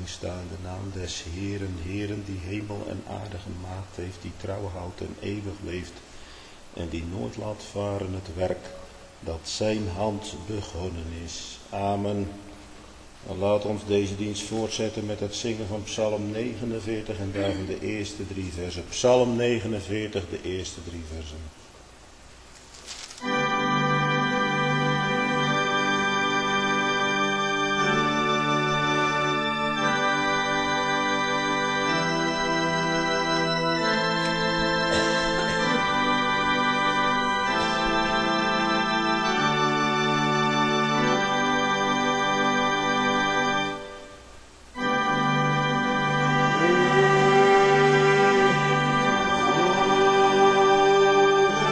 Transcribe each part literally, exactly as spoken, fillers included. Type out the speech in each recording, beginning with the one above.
verwachting staan de naam des Heeren, Heeren die hemel en aarde gemaakt heeft, die trouw houdt en eeuwig leeft en die nooit laat varen het werk dat zijn hand begonnen is. Amen. Dan laat ons deze dienst voortzetten met het zingen van Psalm negenenveertig en daarvan de eerste drie versen. Psalm negenenveertig, de eerste drie versen. Amen.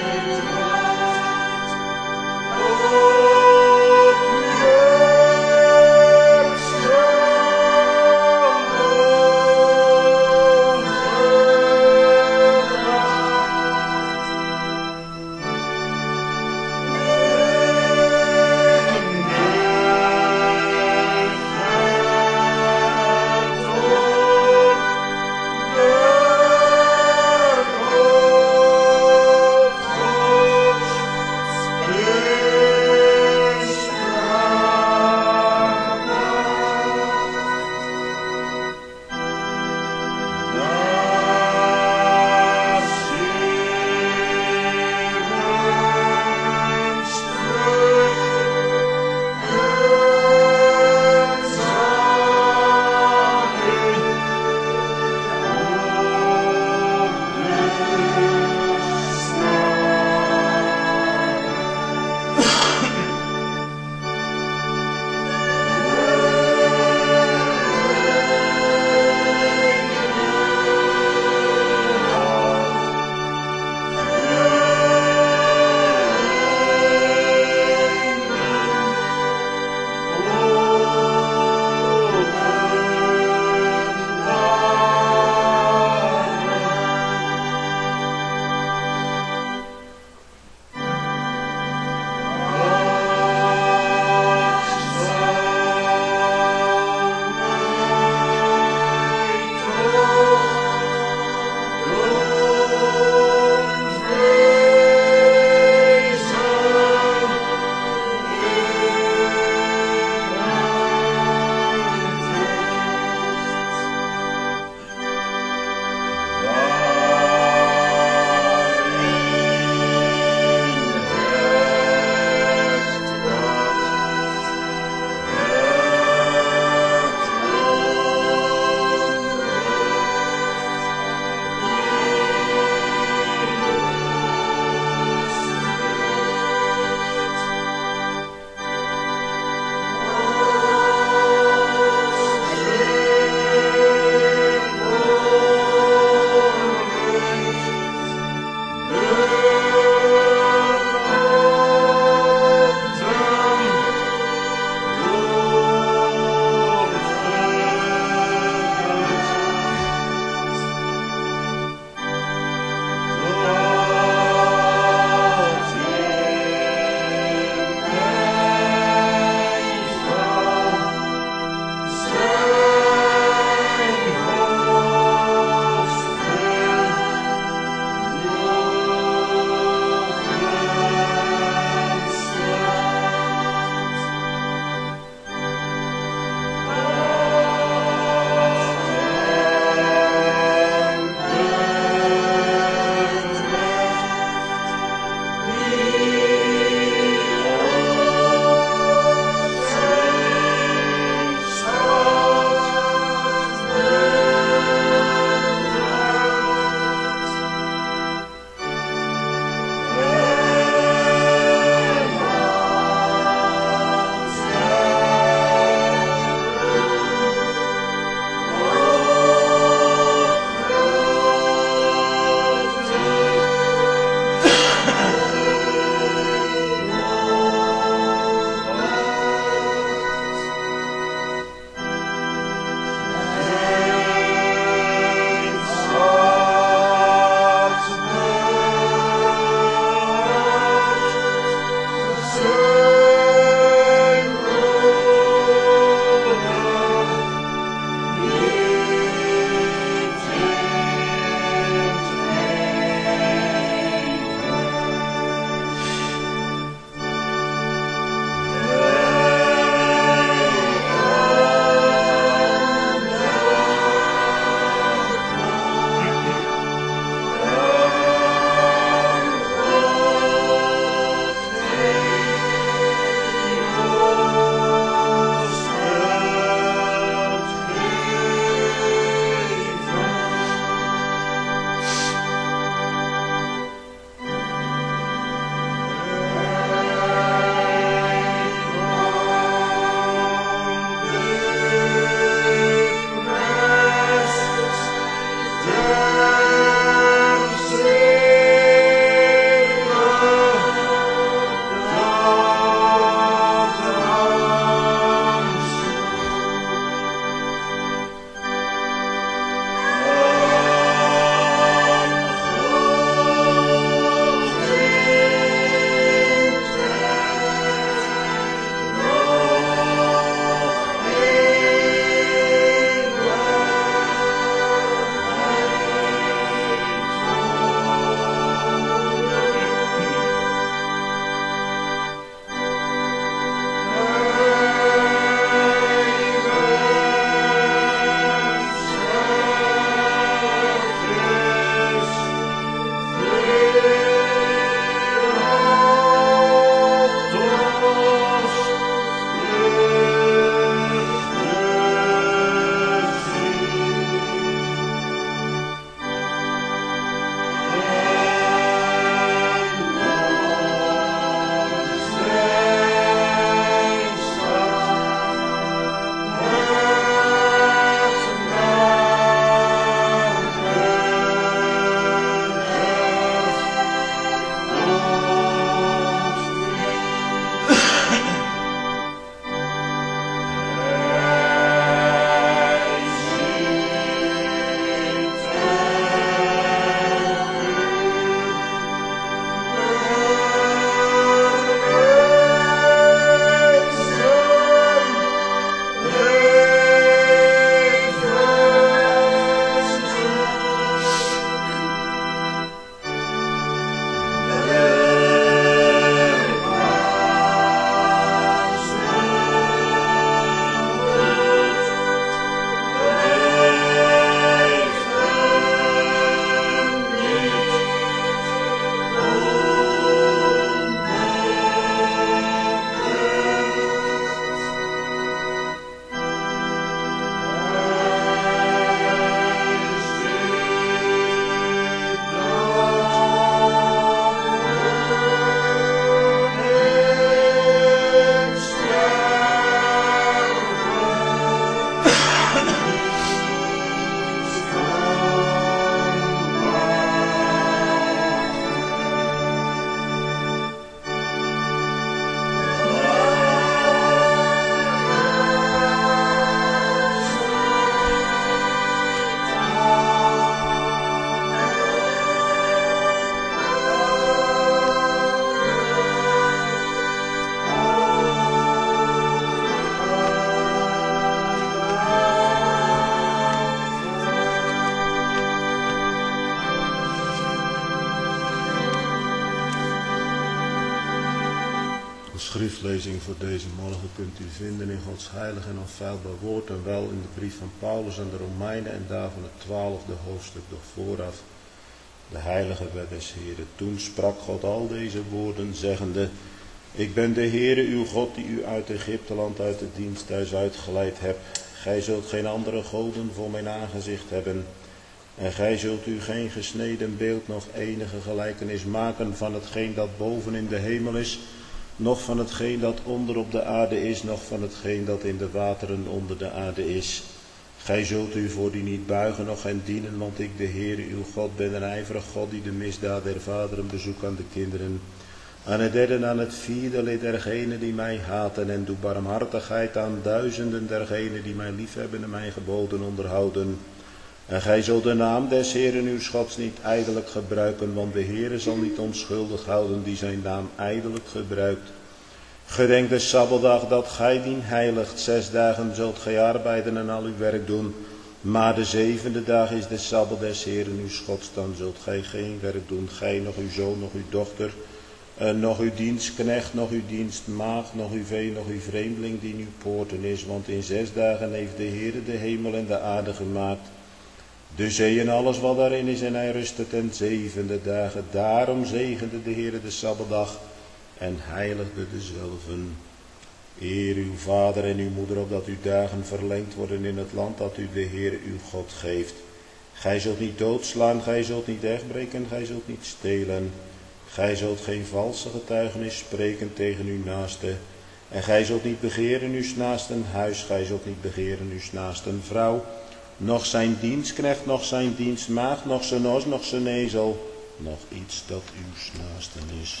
schriftlezing voor deze morgen kunt u vinden in Gods heilig en onfeilbaar woord en wel in de brief van Paulus aan de Romeinen en daarvan het twaalfde hoofdstuk nog vooraf. De heilige wet des Heeren. Toen sprak God al deze woorden zeggende: Ik ben de Heere uw God die u uit Egypteland uit het diensthuis uitgeleid hebt. Gij zult geen andere goden voor mijn aangezicht hebben. En gij zult u geen gesneden beeld noch enige gelijkenis maken van hetgeen dat boven in de hemel is, noch van hetgeen dat onder op de aarde is, noch van hetgeen dat in de wateren onder de aarde is. Gij zult u voor die niet buigen, noch hen dienen, want ik, de Heere uw God, ben een ijverig God die de misdaad der vaderen bezoekt aan de kinderen. Aan het derde en aan het vierde lid dergenen die mij haten, en doe barmhartigheid aan duizenden dergenen die mij liefhebben en mijn geboden onderhouden. En gij zult de naam des Heeren uw Gods niet ijdelijk gebruiken, want de Heere zal niet onschuldig houden die zijn naam ijdelijk gebruikt. Gedenk de Sabbatdag dat gij dien heiligt. Zes dagen zult gij arbeiden en al uw werk doen. Maar de zevende dag is de Sabbat des Heeren uw Gods. Dan zult gij geen werk doen, gij, nog uw zoon, nog uw dochter, eh, nog uw dienstknecht, nog uw dienstmaagd, nog uw vee, nog uw vreemdeling die in uw poorten is. Want in zes dagen heeft de Heere de hemel en de aarde gemaakt, de zee en alles wat daarin is, en hij rustte ten zevende dagen. Daarom zegende de Heere de Sabbatdag en heiligde dezelven. Eer uw vader en uw moeder, opdat uw dagen verlengd worden in het land dat u de Heere uw God geeft. Gij zult niet doodslaan, gij zult niet wegbreken, gij zult niet stelen. Gij zult geen valse getuigenis spreken tegen uw naaste. En gij zult niet begeren uw naasten huis, gij zult niet begeren uw naasten vrouw, noch zijn dienstknecht, noch zijn dienstmaagd, noch zijn os, noch zijn ezel, noch iets dat uw naasten is.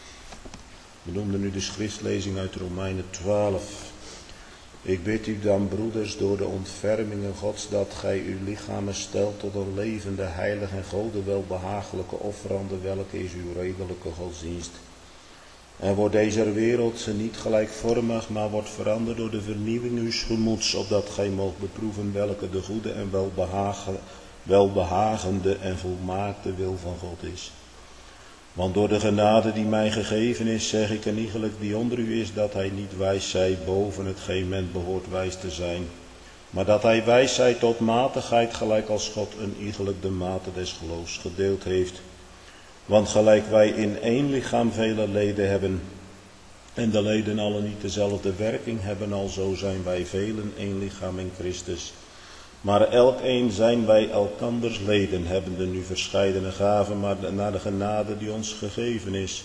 We noemden nu de schriftlezing uit Romeinen twaalf. Ik bid u dan, broeders, door de ontfermingen Gods, dat gij uw lichamen stelt tot een levende, heilige en Gode welbehagelijke offerande, welke is uw redelijke godsdienst. En wordt deze wereld niet gelijkvormig, maar wordt veranderd door de vernieuwing uws gemoeds, opdat gij moogt beproeven welke de goede en welbehagen, welbehagende en volmaakte wil van God is. Want door de genade die mij gegeven is, zeg ik een iegelijk die onder u is, dat hij niet wijs zij boven hetgeen men behoort wijs te zijn, maar dat hij wijs zij tot matigheid, gelijk als God een iegelijk de mate des geloofs gedeeld heeft. Want gelijk wij in één lichaam vele leden hebben, en de leden alle niet dezelfde werking hebben, alzo zijn wij velen één lichaam in Christus. Maar elkeen zijn wij elkanders leden, hebbende nu verscheidene gaven, maar naar de genade die ons gegeven is.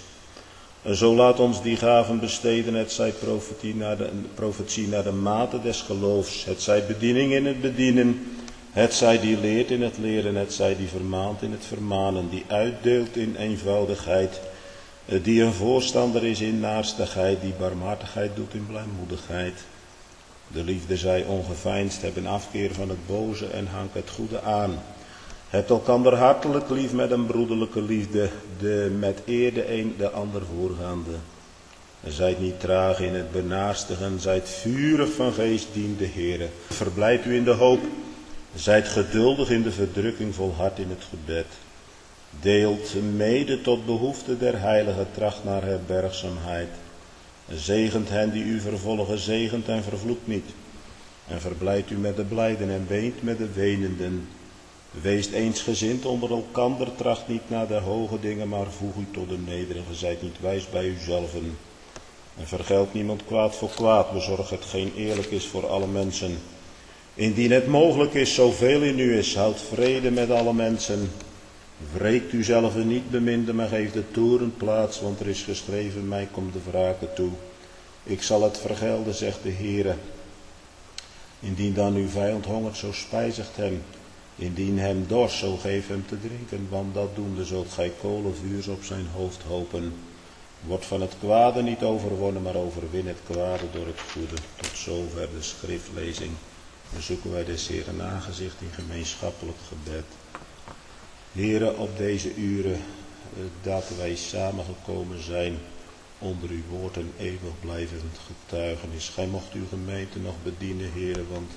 En zo laat ons die gaven besteden, het zij profetie naar de, profetie naar de mate des geloofs, het zij bediening in het bedienen, het zij die leert in het leren, het zij die vermaant in het vermanen, die uitdeelt in eenvoudigheid, die een voorstander is in naarstigheid, die barmhartigheid doet in blijmoedigheid. De liefde zij ongeveinsd, hebben afkeer van het boze en hangt het goede aan. Hebt elkander hartelijk lief met een broederlijke liefde, de met eer de een de ander voorgaande. En zijt niet traag in het benaastigen, zijt vurig van geest, dient de Heere. Verblijd u in de hoop, zijt geduldig in de verdrukking, volhard in het gebed. Deelt mede tot behoefte der heilige, tracht naar herbergzaamheid. Zegent hen die u vervolgen, zegent en vervloekt niet. En verblijdt u met de blijden en weent met de wenenden. Weest eensgezind onder elkander, tracht niet naar de hoge dingen, maar voeg u tot de nederige. Zijt niet wijs bij uzelven. En vergeldt niemand kwaad voor kwaad, bezorg hetgeen eerlijk is voor alle mensen. Indien het mogelijk is, zoveel in u is, houdt vrede met alle mensen. Wreekt u zelf niet, beminde, maar geef de toren plaats, want er is geschreven, mij komt de wrake toe. Ik zal het vergelden, zegt de Heere. Indien dan uw vijand hongert, zo spijzigt hem. Indien hem dorst, zo geef hem te drinken, want dat doende zult gij kolen vuurs op zijn hoofd hopen. Wordt van het kwade niet overwonnen, maar overwin het kwade door het goede. Tot zover de schriftlezing. Dan zoeken wij des Heeren aangezicht in gemeenschappelijk gebed. Heere, op deze uren dat wij samengekomen zijn onder uw woord en eeuwig blijvend getuigenis. Gij mocht uw gemeente nog bedienen, Heere, want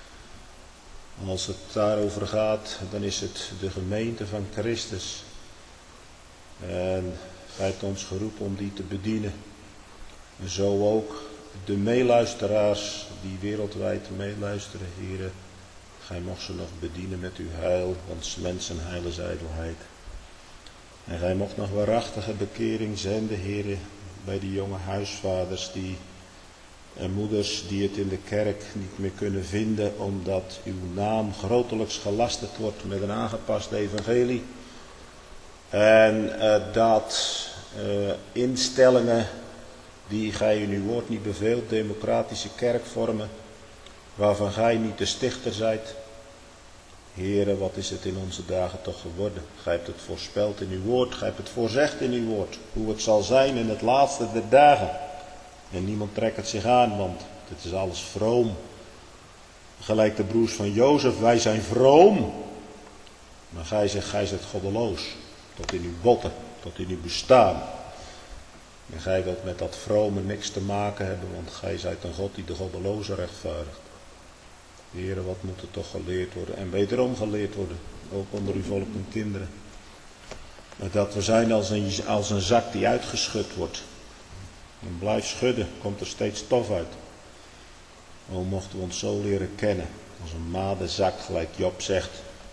als het daarover gaat, dan is het de gemeente van Christus. En gij hebt ons geroepen om die te bedienen. En zo ook de meeluisteraars die wereldwijd meeluisteren, Heere. Gij mocht ze nog bedienen met uw heil, want mensen heil is ijdelheid. En gij mocht nog waarachtige bekering zenden, Heere, bij die jonge huisvaders die, en moeders die het in de kerk niet meer kunnen vinden, omdat uw naam grotelijks gelasterd wordt met een aangepast evangelie. En uh, dat uh, instellingen die gij in uw woord niet beveelt, democratische kerkvormen, waarvan gij niet de stichter zijt. Heere, wat is het in onze dagen toch geworden? Gij hebt het voorspeld in uw woord, gij hebt het voorzegd in uw woord, hoe het zal zijn in het laatste der dagen. En niemand trekt het zich aan, want het is alles vroom. Gelijk de broers van Jozef, wij zijn vroom. Maar gij zegt, gij zijt goddeloos, tot in uw botten, tot in uw bestaan. En gij wilt met dat vrome niks te maken hebben, want gij zijt een God die de goddeloze rechtvaardigt. Heere, wat moet er toch geleerd worden en wederom geleerd worden, ook onder uw volk en kinderen. Dat we zijn als een, als een zak die uitgeschud wordt. En blijf schudden, komt er steeds stof uit. O, mochten we ons zo leren kennen, als een madenzak, gelijk Job zegt.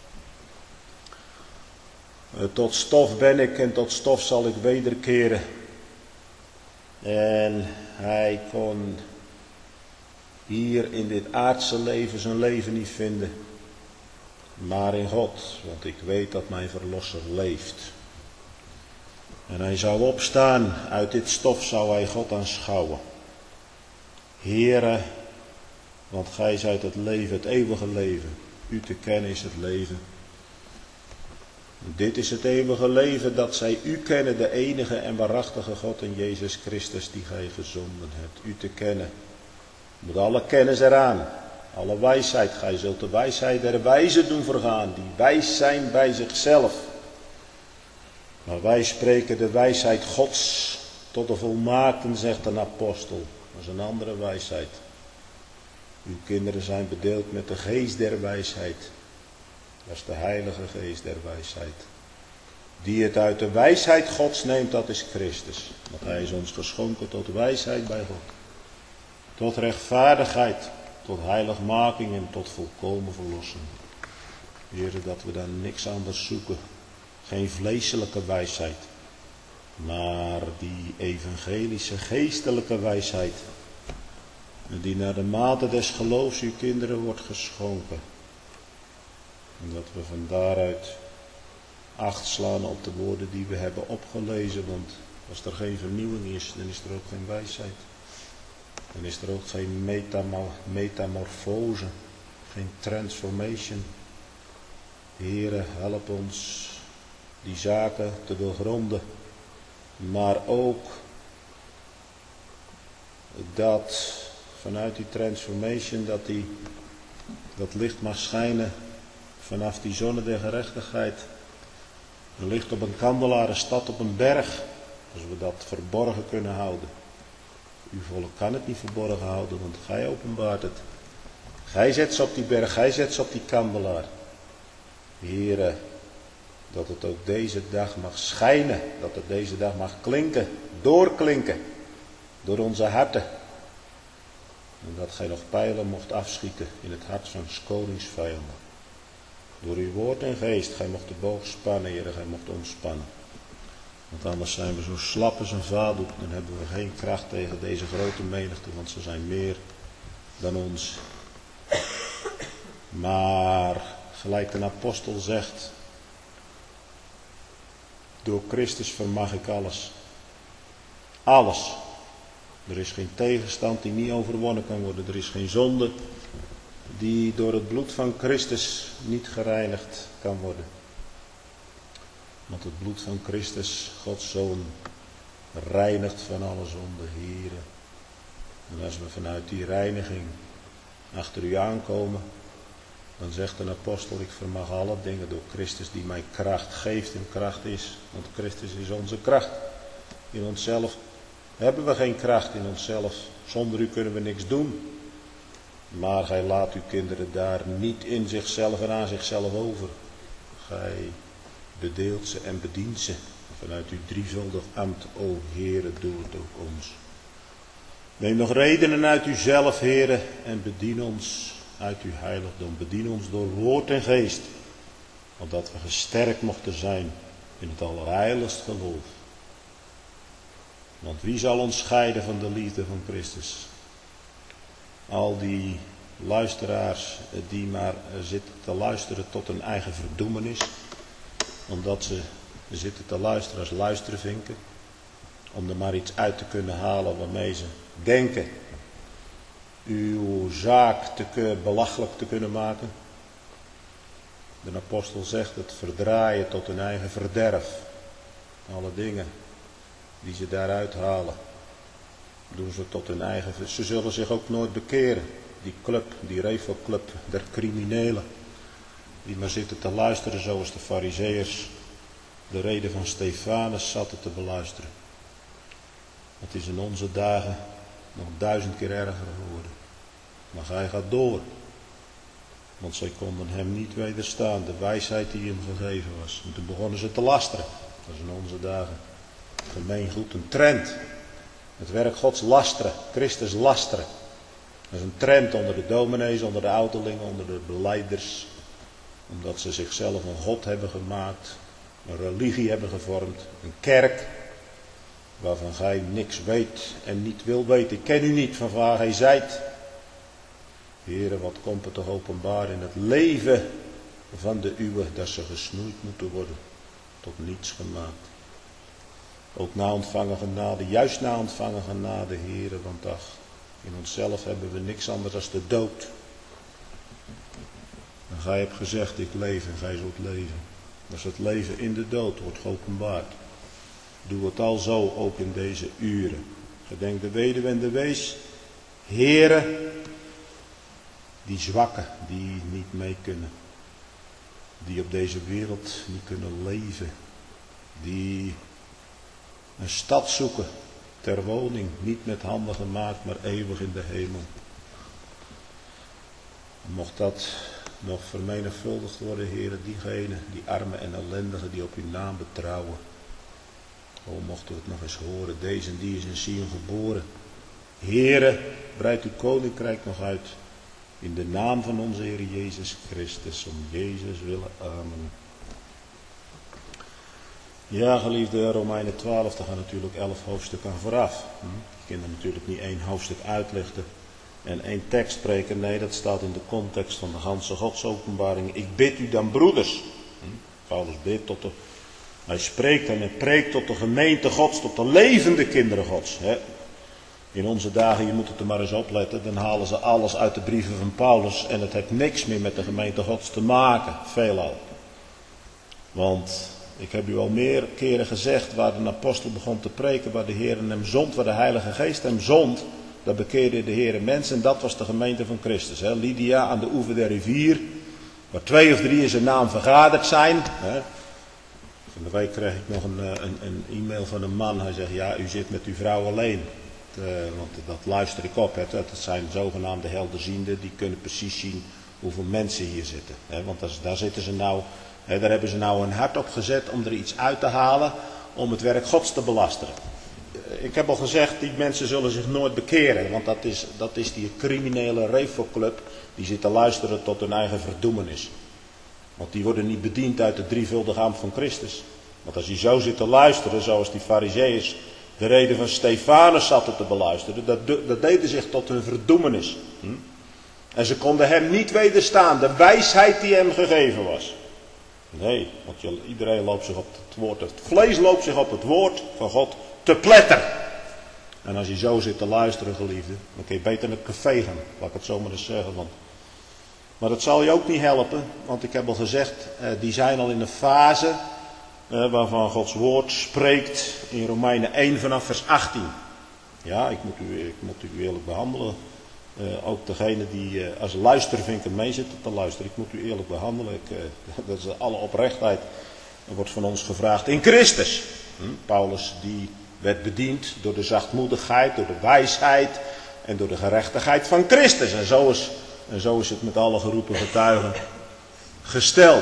Tot stof ben ik en tot stof zal ik wederkeren. En hij kon hier in dit aardse leven zijn leven niet vinden, maar in God, want ik weet dat mijn verlosser leeft. En hij zou opstaan, uit dit stof zou hij God aanschouwen. Heere, want gij zijt het leven, het eeuwige leven. U te kennen is het leven. Dit is het eeuwige leven, dat zij u kennen, de enige en waarachtige God en Jezus Christus die gij gezonden hebt. U te kennen. Moet alle kennis eraan, alle wijsheid. Gij zult de wijsheid der wijzen doen vergaan, die wijs zijn bij zichzelf. Maar wij spreken de wijsheid Gods tot de volmaakten, zegt een apostel. Dat is een andere wijsheid. Uw kinderen zijn bedeeld met de geest der wijsheid. Dat is de heilige geest der wijsheid. Die het uit de wijsheid Gods neemt, dat is Christus. Want hij is ons geschonken tot wijsheid bij God. Tot rechtvaardigheid, tot heiligmaking en tot volkomen verlossing. Heere, dat we daar niks anders zoeken. Geen vleeselijke wijsheid. Maar die evangelische geestelijke wijsheid. Die naar de mate des geloofs uw kinderen wordt geschonken. En dat we van daaruit acht slaan op de woorden die we hebben opgelezen. Want als er geen vernieuwing is, dan is er ook geen wijsheid. Dan is er ook geen metamorfose, geen transformation. Heere, help ons die zaken te doorgronden. Maar ook dat vanuit die transformation, dat die, dat licht mag schijnen vanaf die zonne der gerechtigheid. Een licht op een kandelaar, een stad op een berg. Als we dat verborgen kunnen houden. Uw volk kan het niet verborgen houden, want gij openbaart het. Gij zet ze op die berg, gij zet ze op die kandelaar. Heere, dat het ook deze dag mag schijnen, dat het deze dag mag klinken, doorklinken, door onze harten. En dat gij nog pijlen mocht afschieten in het hart van 's konings vijanden. Door uw woord en geest, gij mocht de boog spannen, Heere, gij mocht ontspannen. Want anders zijn we zo slap als een vaatdoek, dan hebben we geen kracht tegen deze grote menigte, want ze zijn meer dan ons. Maar, gelijk een apostel zegt, door Christus vermag ik alles. Alles. Er is geen tegenstand die niet overwonnen kan worden. Er is geen zonde die door het bloed van Christus niet gereinigd kan worden. Want het bloed van Christus, Gods Zoon, reinigt van alle zonde, Heere. En als we vanuit die reiniging achter u aankomen, dan zegt een apostel, ik vermag alle dingen door Christus die mij kracht geeft en kracht is. Want Christus is onze kracht. In onszelf hebben we geen kracht in onszelf. Zonder u kunnen we niks doen. Maar gij laat uw kinderen daar niet in zichzelf en aan zichzelf over. Gij bedeelt ze en bedient ze vanuit uw drievuldig ambt. O Heere, doe het ook ons. Neem nog redenen uit uzelf, Heere, en bedien ons uit uw heiligdom. Bedien ons door woord en geest, opdat we gesterkt mochten zijn in het allerheiligst geloof. Want wie zal ons scheiden van de liefde van Christus? Al die luisteraars die maar zitten te luisteren tot hun eigen verdoemenis, omdat ze zitten te luisteren als luistervinken, om er maar iets uit te kunnen halen waarmee ze denken uw zaak te belachelijk te kunnen maken. De apostel zegt het verdraaien tot hun eigen verderf. Alle dingen die ze daaruit halen, doen ze tot hun eigen. Ze zullen zich ook nooit bekeren. Die club, die Revo-club der criminelen, die maar zitten te luisteren zoals de Farizeeërs de reden van Stefanus zaten te beluisteren. Het is in onze dagen nog duizend keer erger geworden. Maar hij gaat door. Want zij konden hem niet wederstaan, de wijsheid die hem gegeven was. En toen begonnen ze te lasteren. Dat is in onze dagen gemeengoed een trend. Het werk Gods lasteren, Christus lasteren. Dat is een trend onder de dominees, onder de ouderlingen, onder de belijders. Omdat ze zichzelf een God hebben gemaakt, een religie hebben gevormd, een kerk waarvan gij niks weet en niet wil weten. Ik ken u niet van waar gij zijt. Heere, wat komt er toch openbaar in het leven van de uwe, dat ze gesnoeid moeten worden, tot niets gemaakt. Ook na ontvangen genade, juist na ontvangen genade, Heere, want ach, in onszelf hebben we niks anders dan de dood. En gij hebt gezegd, ik leef en gij zult leven. Dus het leven in de dood wordt geopenbaard. Doe het al zo, ook in deze uren. Gedenk de weduwe en de wees. Heere, die zwakken, die niet mee kunnen. Die op deze wereld niet kunnen leven. Die een stad zoeken ter woning. Niet met handen gemaakt, maar eeuwig in de hemel. Mocht dat nog vermenigvuldigd worden, Heere, diegenen, die armen en ellendigen die op uw naam betrouwen. O, mochten we het nog eens horen, deze en die is in Sion geboren. Heere, breid uw koninkrijk nog uit. In de naam van onze Heer Jezus Christus, om Jezus willen. Amen. Ja, geliefde, Romeinen twaalf, daar gaan natuurlijk elf hoofdstukken aan vooraf. Je kunt er natuurlijk niet één hoofdstuk uitlichten en één tekst spreken. Nee, dat staat in de context van de ganse Godsopenbaring. Ik bid u dan, broeders. Paulus bidt tot de... Hij spreekt en hij preekt tot de gemeente Gods, tot de levende kinderen Gods. Hè. In onze dagen, je moet het er maar eens opletten, dan halen ze alles uit de brieven van Paulus en het heeft niks meer met de gemeente Gods te maken, veelal. Want ik heb u al meer keren gezegd, waar een apostel begon te preken, waar de Heer hem zond, waar de Heilige Geest hem zond, daar bekeerde de Heer mensen en dat was de gemeente van Christus. Hè. Lydia aan de oever der rivier, waar twee of drie in zijn naam vergaderd zijn. Hè. Van de week kreeg ik nog een, een, een e-mail van een man, hij zegt, ja, u zit met uw vrouw alleen. Uh, want dat luister ik op. Hè. Dat zijn zogenaamde helderzienden. Die kunnen precies zien hoeveel mensen hier zitten. Hè. Want daar, daar zitten ze nou. Hè, daar hebben ze nou een hart op gezet om er iets uit te halen. Om het werk Gods te belasteren. Uh, ik heb al gezegd, die mensen zullen zich nooit bekeren. Want dat is, dat is die criminele Revo-club. Die zit te luisteren tot hun eigen verdoemenis. Want die worden niet bediend uit de drievuldige ambt van Christus. Want als die zo zit te luisteren, zoals die Farizeeërs de reden van Stefanus zaten te beluisteren, dat, dat deden zich tot hun verdoemenis. Hm? En ze konden hem niet wederstaan, de wijsheid die hem gegeven was. Nee, want je, iedereen loopt zich op het woord, het vlees loopt zich op het woord van God te pletteren. En als je zo zit te luisteren, geliefde, dan kun je beter naar het café gaan, laat ik het zo maar eens zeggen. Want... Maar dat zal je ook niet helpen, want ik heb al gezegd, eh, die zijn al in een fase Uh, waarvan Gods woord spreekt in Romeinen één vanaf vers achttien. Ja, ik moet u, ik moet u eerlijk behandelen. Uh, ook degene die uh, als luistervinken mee zitten te luisteren. Ik moet u eerlijk behandelen. Ik, uh, dat is alle oprechtheid. Er wordt van ons gevraagd in Christus. Hm? Paulus die werd bediend door de zachtmoedigheid, door de wijsheid en door de gerechtigheid van Christus. En zo is, en zo is het met alle geroepen getuigen gesteld.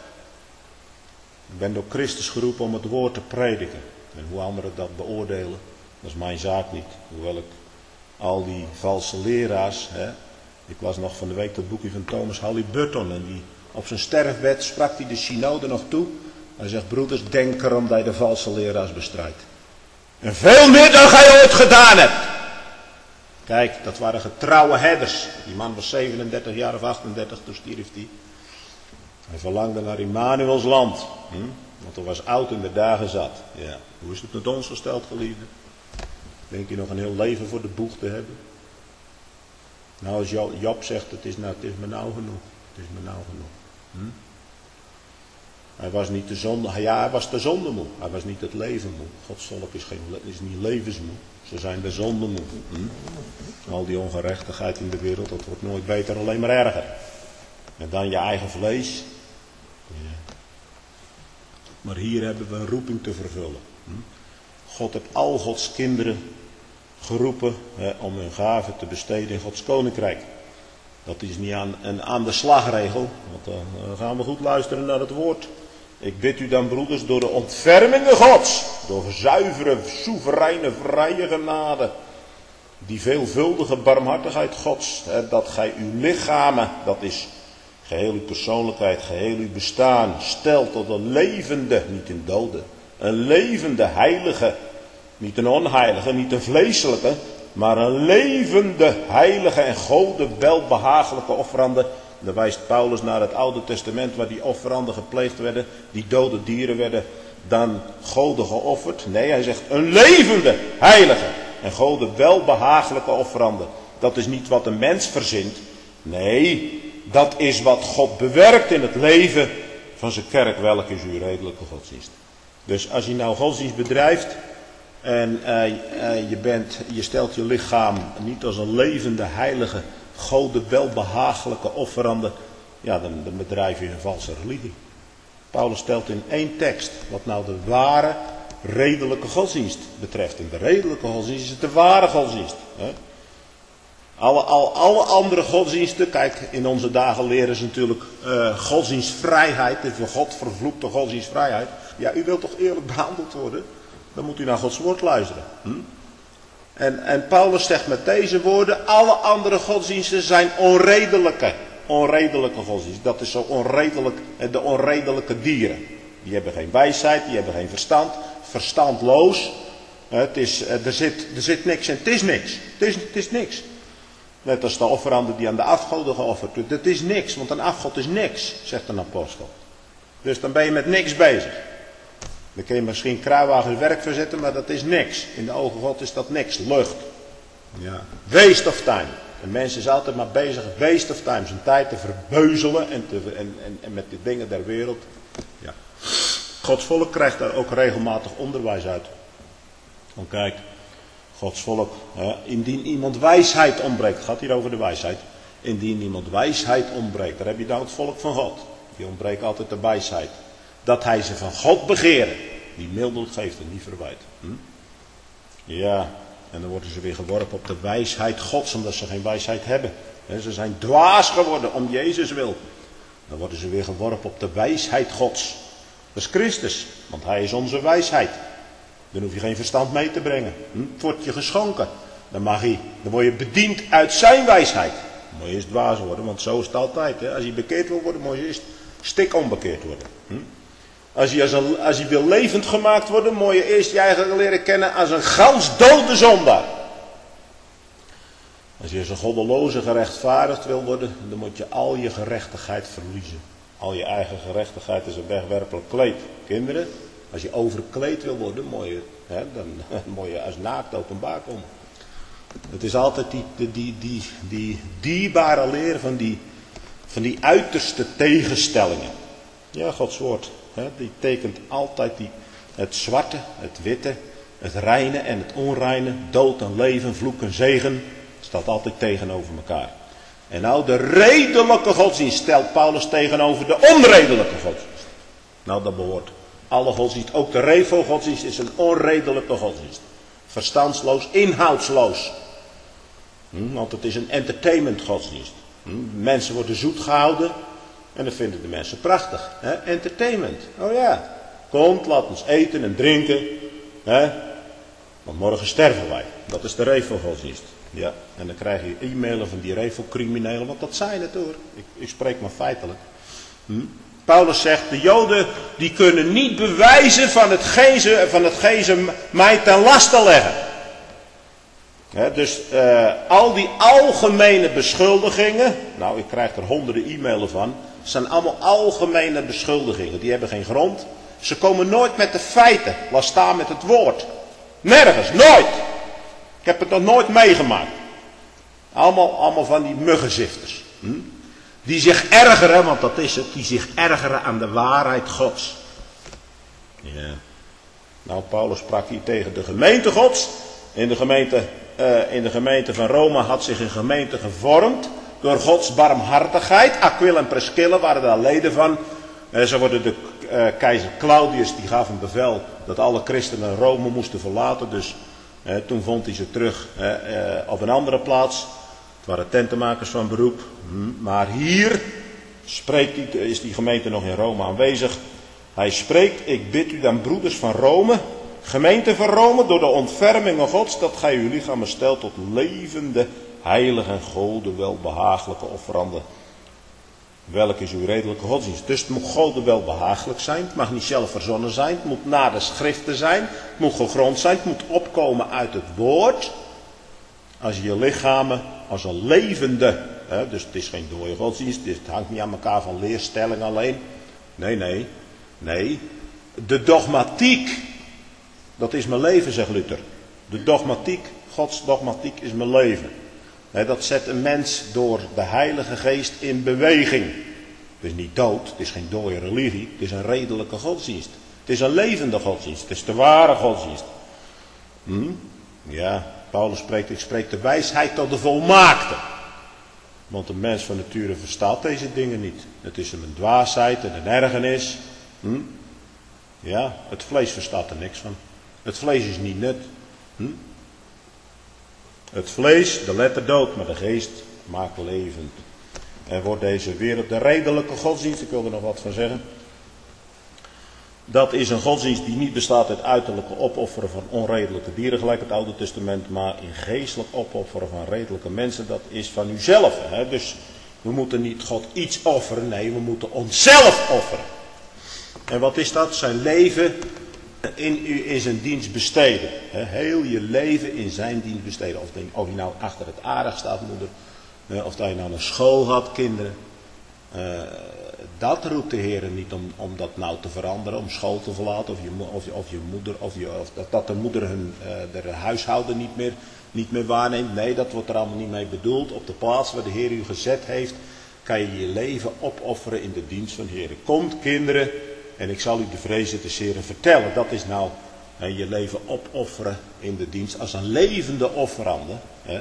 Ik ben door Christus geroepen om het woord te prediken. En hoe anderen dat beoordelen, dat is mijn zaak niet. Hoewel ik al die valse leraars. Hè. Ik las nog van de week dat boekje van Thomas Halliburton. En die, op zijn sterfbed sprak hij de synode nog toe. Hij zegt, broeders, denk erom dat je de valse leraars bestrijdt. En veel meer dan gij ooit gedaan hebt. Kijk, dat waren getrouwe herders. Die man was zevenendertig jaar of achtendertig, toen stierf hij. Hij verlangde naar Immanuels land. Hm? Want hij was oud in de dagen zat. Ja. Hoe is het met ons gesteld, geliefde? Denk je nog een heel leven voor de boeg te hebben? Nou, als Job zegt, het is, nou, het is me nou genoeg. Het is me nou genoeg. Hm? Hij was niet de zonde, ja, hij was de zonde moe. Hij was niet het leven moe. Gods volk is, geen, is niet levensmoe. Ze zijn de zonde moe. Hm? Al die ongerechtigheid in de wereld, dat wordt nooit beter, alleen maar erger. En dan je eigen vlees. Ja. Maar hier hebben we een roeping te vervullen. Hm? God heeft al Gods kinderen geroepen hè, om hun gaven te besteden in Gods koninkrijk. Dat is niet aan, een aan de slagregel, want dan gaan we goed luisteren naar het woord. Ik bid u dan, broeders, door de ontfermingen Gods, door zuivere, soevereine, vrije genade, die veelvuldige barmhartigheid Gods, hè, dat gij uw lichamen, dat is geheel uw persoonlijkheid, geheel uw bestaan, stelt tot een levende, niet een dode, een levende heilige, niet een onheilige, niet een vleeselijke, maar een levende, heilige en Gode welbehagelijke offerande. Dan wijst Paulus naar het Oude Testament waar die offeranden gepleegd werden. Die dode dieren werden dan Gode geofferd. Nee, hij zegt een levende, heilige en Gode welbehagelijke offerande. Dat is niet wat een mens verzint. Nee, dat is wat God bewerkt in het leven van zijn kerk. Welke is uw redelijke godsdienst? Dus als je nou godsdienst bedrijft en uh, uh, je, bent, je stelt je lichaam niet als een levende, heilige, Gode welbehagelijke offerande, ja, dan, dan bedrijf je een valse religie. Paulus stelt in één tekst wat nou de ware, redelijke godsdienst betreft. En de redelijke godsdienst is de ware godsdienst. Hè? Alle, al, alle andere godsdiensten, kijk, in onze dagen leren ze natuurlijk uh, godsdienstvrijheid, de voor God vervloekte godsdienstvrijheid. Ja, u wilt toch eerlijk behandeld worden? Dan moet u naar Gods woord luisteren. Hm? En, en Paulus zegt met deze woorden, alle andere godsdiensten zijn onredelijke. Onredelijke godsdienst. Dat is zo onredelijk, de onredelijke dieren. Die hebben geen wijsheid, die hebben geen verstand. Verstandloos. Het is, er, zit, er zit niks in, het is niks. Het is, het is niks. Net als de offeranden die aan de afgoden geofferd wordt. Het is niks, want een afgod is niks, zegt een apostel. Dus dan ben je met niks bezig. Dan kun je misschien kruiwagens werk verzetten, maar dat is niks. In de ogen God is dat niks, lucht. Ja. Waste of time. Een mens is altijd maar bezig, waste of time, zijn tijd te verbeuzelen en, te, en, en, en met de dingen der wereld. Ja. Gods volk krijgt daar ook regelmatig onderwijs uit. Want kijk, Gods volk, hè, indien iemand wijsheid ontbreekt, het gaat hier over de wijsheid. Indien iemand wijsheid ontbreekt, daar heb je dan het volk van God. Die ontbreekt altijd de wijsheid. Dat hij ze van God begeren, die mildelijk geeft en niet verwijt. Hm? Ja, en dan worden ze weer geworpen op de wijsheid Gods, omdat ze geen wijsheid hebben. He, ze zijn dwaas geworden om Jezus wil. Dan worden ze weer geworpen op de wijsheid Gods. Dat is Christus, want hij is onze wijsheid. Dan hoef je geen verstand mee te brengen. Hm? Het wordt je geschonken. Dan, mag je, dan word je bediend uit zijn wijsheid. Dan moet je eerst dwaas worden, want zo is het altijd. Hè? Als je bekeerd wil worden, moet je eerst stik onbekeerd worden. Hm? Als je, als, een, als je wil levend gemaakt worden, moet je eerst je eigen leren kennen als een gans dode zondaar. Als je als een goddeloze gerechtvaardigd wil worden, dan moet je al je gerechtigheid verliezen. Al je eigen gerechtigheid is een wegwerpelijk kleed. Kinderen, als je overkleed wil worden, moet je, hè, dan moet je als naakt openbaar komen. Het is altijd die, die, die, die, die dierbare leer van die, van die uiterste tegenstellingen. Ja, Gods woord. He, die tekent altijd die, het zwarte, het witte, het reine en het onreine, dood en leven, vloek en zegen, staat altijd tegenover elkaar. En nou de redelijke godsdienst stelt Paulus tegenover de onredelijke godsdienst. Nou dat behoort alle godsdienst, ook de revo-godsdienst is een onredelijke godsdienst. Verstandsloos, inhoudsloos. Hm, want het is een entertainment godsdienst. Hm, mensen worden zoet gehouden. En dat vinden de mensen prachtig. Hè? Entertainment. Oh ja. Komt, laat ons eten en drinken. Hè? Want morgen sterven wij. Dat is de revo-godsdienst. Ja, en dan krijg je e-mailen van die revelcriminelen, want dat zijn het hoor. Ik, ik spreek maar feitelijk. Hm? Paulus zegt, de Joden die kunnen niet bewijzen van hetgeen ze, van hetgeen ze mij ten laste leggen. He, dus uh, al die algemene beschuldigingen, nou ik krijg er honderden e-mailen van, zijn allemaal algemene beschuldigingen. Die hebben geen grond. Ze komen nooit met de feiten, laat staan met het woord. Nergens, nooit. Ik heb het nog nooit meegemaakt. Allemaal, allemaal van die muggenzifters. Hm? Die zich ergeren, want dat is het, die zich ergeren aan de waarheid Gods. Ja. Nou, Paulus sprak hier tegen de gemeente Gods. In de gemeente, uh, in de gemeente van Rome had zich een gemeente gevormd door Gods barmhartigheid. Aquila en Priscilla waren daar leden van. Uh, ze worden de uh, keizer Claudius, die gaf een bevel dat alle christenen Rome moesten verlaten. Dus uh, toen vond hij ze terug uh, uh, op een andere plaats. Het waren tentenmakers van beroep. Hm, maar hier spreekt die, is die gemeente nog in Rome aanwezig. Hij spreekt, ik bid u dan broeders van Rome, gemeente van Rome, door de ontfermingen Gods, dat gij uw lichamen stelt tot levende, heilige en Gode welbehagelijke offeranden. Welk is uw redelijke godsdienst? Dus het moet Gode welbehagelijk zijn, het mag niet zelf verzonnen zijn, het moet na de schriften zijn, het moet gegrond zijn, het moet opkomen uit het woord. Als je je lichamen als een levende, hè, dus het is geen dode godsdienst, het hangt niet aan elkaar van leerstelling alleen. Nee, nee, nee. De dogmatiek, dat is mijn leven, zegt Luther. De dogmatiek, Gods dogmatiek is mijn leven. Hè, dat zet een mens door de Heilige Geest in beweging. Het is niet dood, het is geen dode religie, het is een redelijke godsdienst. Het is een levende godsdienst, het is de ware godsdienst. Hm? Ja, Paulus spreekt, ik spreek de wijsheid tot de volmaakte. Want de mens van nature verstaat deze dingen niet. Het is hem een dwaasheid en een ergernis. Hm? Ja, het vlees verstaat er niks van. Het vlees is niet nut. Hm? Het vlees, de letter dood, maar de geest maakt levend. En wordt deze wereld de redelijke godsdienst, ik wil er nog wat van zeggen. Dat is een godsdienst die niet bestaat uit uiterlijke opofferen van onredelijke dieren, gelijk het Oude Testament, maar in geestelijk opofferen van redelijke mensen. Dat is van uzelf. Hè? Dus we moeten niet God iets offeren, nee, we moeten onszelf offeren. En wat is dat? Zijn leven in, u, in zijn dienst besteden. Hè? Heel je leven in zijn dienst besteden. Of, of je nou achter het aardig staat, moeder. Of dat je nou naar school gaat, kinderen. Uh, dat roept de Heer niet om, om dat nou te veranderen, om school te verlaten, of je, of je, of je moeder, of, je, of dat, dat de moeder hun uh, de huishouden niet meer, niet meer waarneemt. Nee, dat wordt er allemaal niet mee bedoeld. Op de plaats waar de Heer u gezet heeft, kan je je leven opofferen in de dienst van de Heer. Komt, kinderen, en ik zal u de vrezen des Heeren vertellen. Dat is nou uh, je leven opofferen in de dienst als een levende offerande. Hè.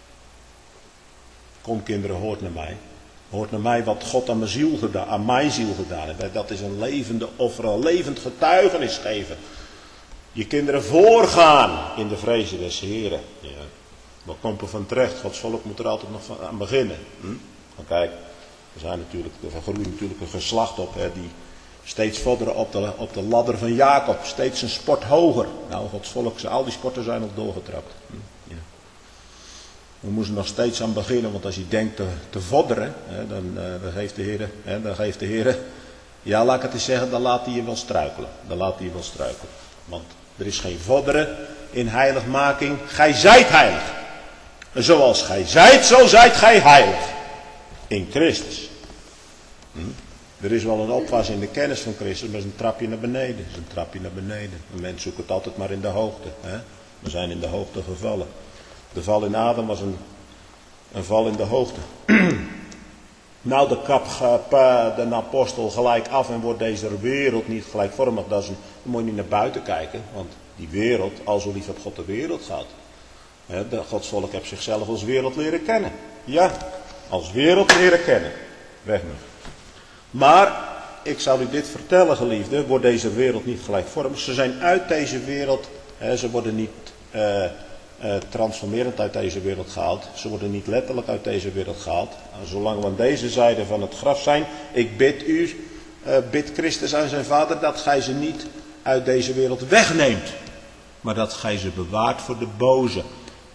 Kom, kinderen, hoort naar mij. Hoort naar mij wat God aan mijn ziel gedaan, aan mijn ziel gedaan heeft. Dat is een levende offer, een levend getuigenis geven. Je kinderen voorgaan in de vrezen des Heren. Ja. Wat komt er van terecht? Gods volk moet er altijd nog van, aan beginnen. Hm? Maar kijk, er zijn natuurlijk, er groeit natuurlijk een geslacht op, hè, die steeds vorderen op de, op de ladder van Jacob. Steeds een sport hoger. Nou, Gods volk, al die sporten zijn al doorgetrapt. Hm? Ja. We moeten nog steeds aan beginnen, want als je denkt te, te vorderen, hè, dan, uh, dan geeft de Heer, hè, dan geeft de Heer, ja, laat ik het eens zeggen, dan laat hij je wel struikelen. Dan laat hij je wel struikelen. Want er is geen vorderen in heiligmaking. Gij zijt heilig. En zoals gij zijt, zo zijt gij heilig. In Christus. Hm? Er is wel een opwas in de kennis van Christus, maar het is een trapje naar beneden. Het is een trapje naar beneden. Een mens zoekt het altijd maar in de hoogte. Hè? We zijn in de hoogte gevallen. De val in Adam was een, een val in de hoogte. Nou, de kap de apostel gelijk af en wordt deze wereld niet gelijkvormig. Dat is een, dan moet je niet naar buiten kijken, want die wereld, al zo lief dat God de wereld gaat. Hè, de Gods volk heeft zichzelf als wereld leren kennen. Ja, als wereld leren kennen. Weg nu. Maar, ik zal u dit vertellen, geliefde, wordt deze wereld niet gelijkvormig. Ze zijn uit deze wereld, hè, ze worden niet... Uh, Uh, transformerend uit deze wereld gehaald. Ze worden niet letterlijk uit deze wereld gehaald. En zolang we aan deze zijde van het graf zijn, ik bid u, uh, bid Christus aan zijn Vader, dat gij ze niet uit deze wereld wegneemt. Maar dat gij ze bewaart voor de boze.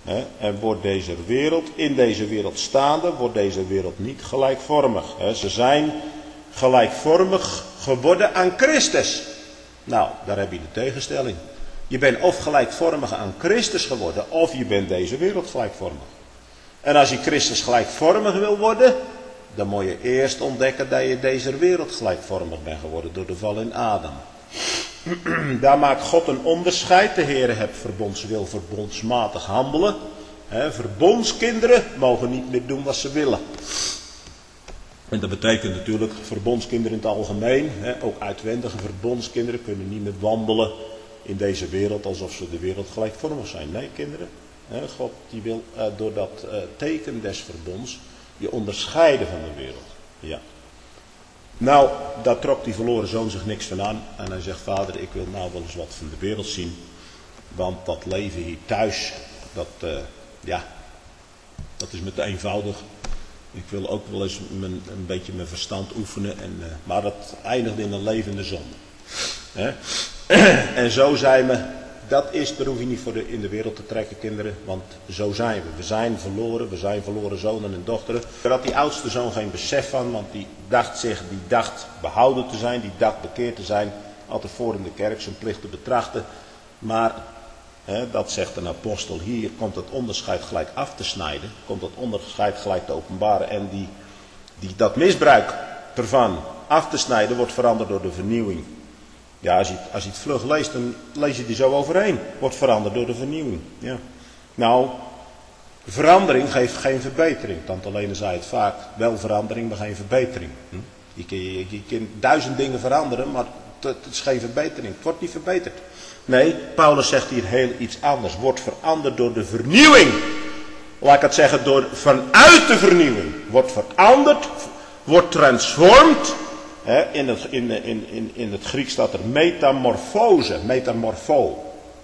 Hè, en wordt deze wereld, in deze wereld staande, wordt deze wereld niet gelijkvormig. Hè. Ze zijn gelijkvormig geworden aan Christus. Nou, daar heb je de tegenstelling. Je bent of gelijkvormig aan Christus geworden, of je bent deze wereld gelijkvormig. En als je Christus gelijkvormig wil worden, dan moet je eerst ontdekken dat je deze wereld gelijkvormig bent geworden door de val in Adam. Daar maakt God een onderscheid. De Heer heeft verbondswil verbondsmatig handelen. He, verbondskinderen mogen niet meer doen wat ze willen. En dat betekent natuurlijk verbondskinderen in het algemeen. He, ook uitwendige verbondskinderen kunnen niet meer wandelen in deze wereld alsof ze de wereld gelijkvormig zijn. Nee, kinderen. He, God die wil uh, door dat uh, teken des verbonds je onderscheiden van de wereld. Ja. Nou, daar trok die verloren zoon zich niks van aan. En hij zegt, vader, ik wil nou wel eens wat van de wereld zien. Want dat leven hier thuis, dat, uh, ja, dat is me te eenvoudig. Ik wil ook wel eens mijn, een beetje mijn verstand oefenen. En, uh, maar dat eindigt in een levende zonde. He? En zo zijn we, dat is, daar hoef je niet voor de, in de wereld te trekken, kinderen. Want zo zijn we. We zijn verloren, we zijn verloren zonen en dochteren. Daar had die oudste zoon geen besef van, want die dacht zich, die dacht behouden te zijn, die dacht bekeerd te zijn. Altijd voor in de kerk zijn plicht te betrachten. Maar, hè, dat zegt een apostel, hier komt het onderscheid gelijk af te snijden. Komt het onderscheid gelijk te openbaren. En die, die, dat misbruik ervan af te snijden wordt veranderd door de vernieuwing. Ja, als je, als je het vlug leest, dan lees je die zo overheen. Wordt veranderd door de vernieuwing. Ja. Nou, verandering geeft geen verbetering. Tante Lene zei het vaak. Wel verandering, maar geen verbetering. Hm? Je, je, je kunt duizend dingen veranderen, maar het, het is geen verbetering. Het wordt niet verbeterd. Nee, Paulus zegt hier heel iets anders. Wordt veranderd door de vernieuwing. Laat ik het zeggen, door, vanuit de vernieuwing. Wordt veranderd, wordt transformed. He, in, het, in, in, in, in het Grieks staat er metamorfose, metamorfo.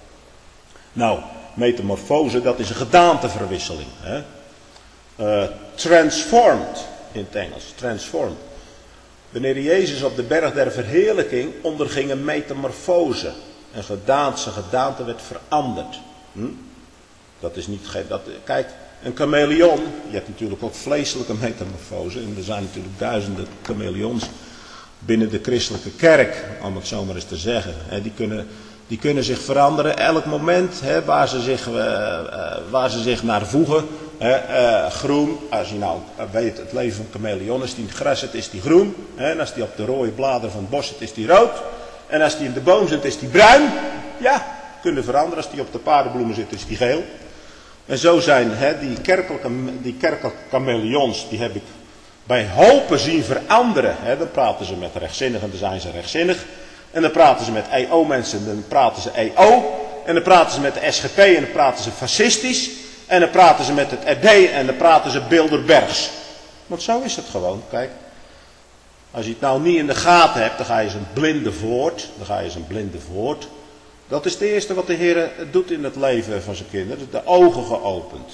Nou, metamorfose, dat is een gedaanteverwisseling. He. Uh, transformed, in het Engels, transformed. Wanneer Jezus op de berg der verheerlijking onderging een metamorfose. Een gedaante, zijn gedaante werd veranderd. Hm? Dat is niet, dat, kijk, een chameleon, je hebt natuurlijk ook vleeselijke metamorfose. En er zijn natuurlijk duizenden chameleons binnen de christelijke kerk, om het zo maar eens te zeggen. Die kunnen, die kunnen zich veranderen elk moment, hè, waar, ze zich, uh, uh, waar ze zich naar voegen. Hè, uh, groen, als je nou weet het leven van een chameleon, als die in het gras zit is die groen. Hè, en als die op de rode bladeren van het bos zit is die rood. En als die in de boom zit is die bruin. Ja, kunnen veranderen. Als die op de paardenbloemen zit is die geel. En zo zijn hè, die kerkelijke, die kerkelijke chameleons, die heb ik bij hopen zien veranderen. He, dan praten ze met rechtzinnigen, dan zijn ze rechtzinnig. En dan praten ze met E O-mensen, dan praten ze E O. En dan praten ze met de S G P en dan praten ze fascistisch. En dan praten ze met het R D en dan praten ze Bilderbergs. Want zo is het gewoon, kijk. Als je het nou niet in de gaten hebt, dan ga je zijn blinde voort. Dan ga je zijn blinde voort. Dat is het eerste wat de Heer doet in het leven van zijn kinderen. De ogen geopend.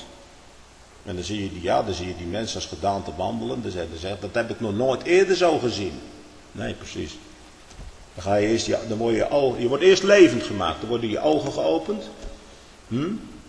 En dan zie je die, ja, dan zie je die mensen als gedaante wandelen. Dan zeggen ze, dat heb ik nog nooit eerder zo gezien. Nee, precies. Dan ga je eerst, ja, dan word je, je, ogen, je wordt eerst levend gemaakt. Dan worden je ogen geopend. Hm?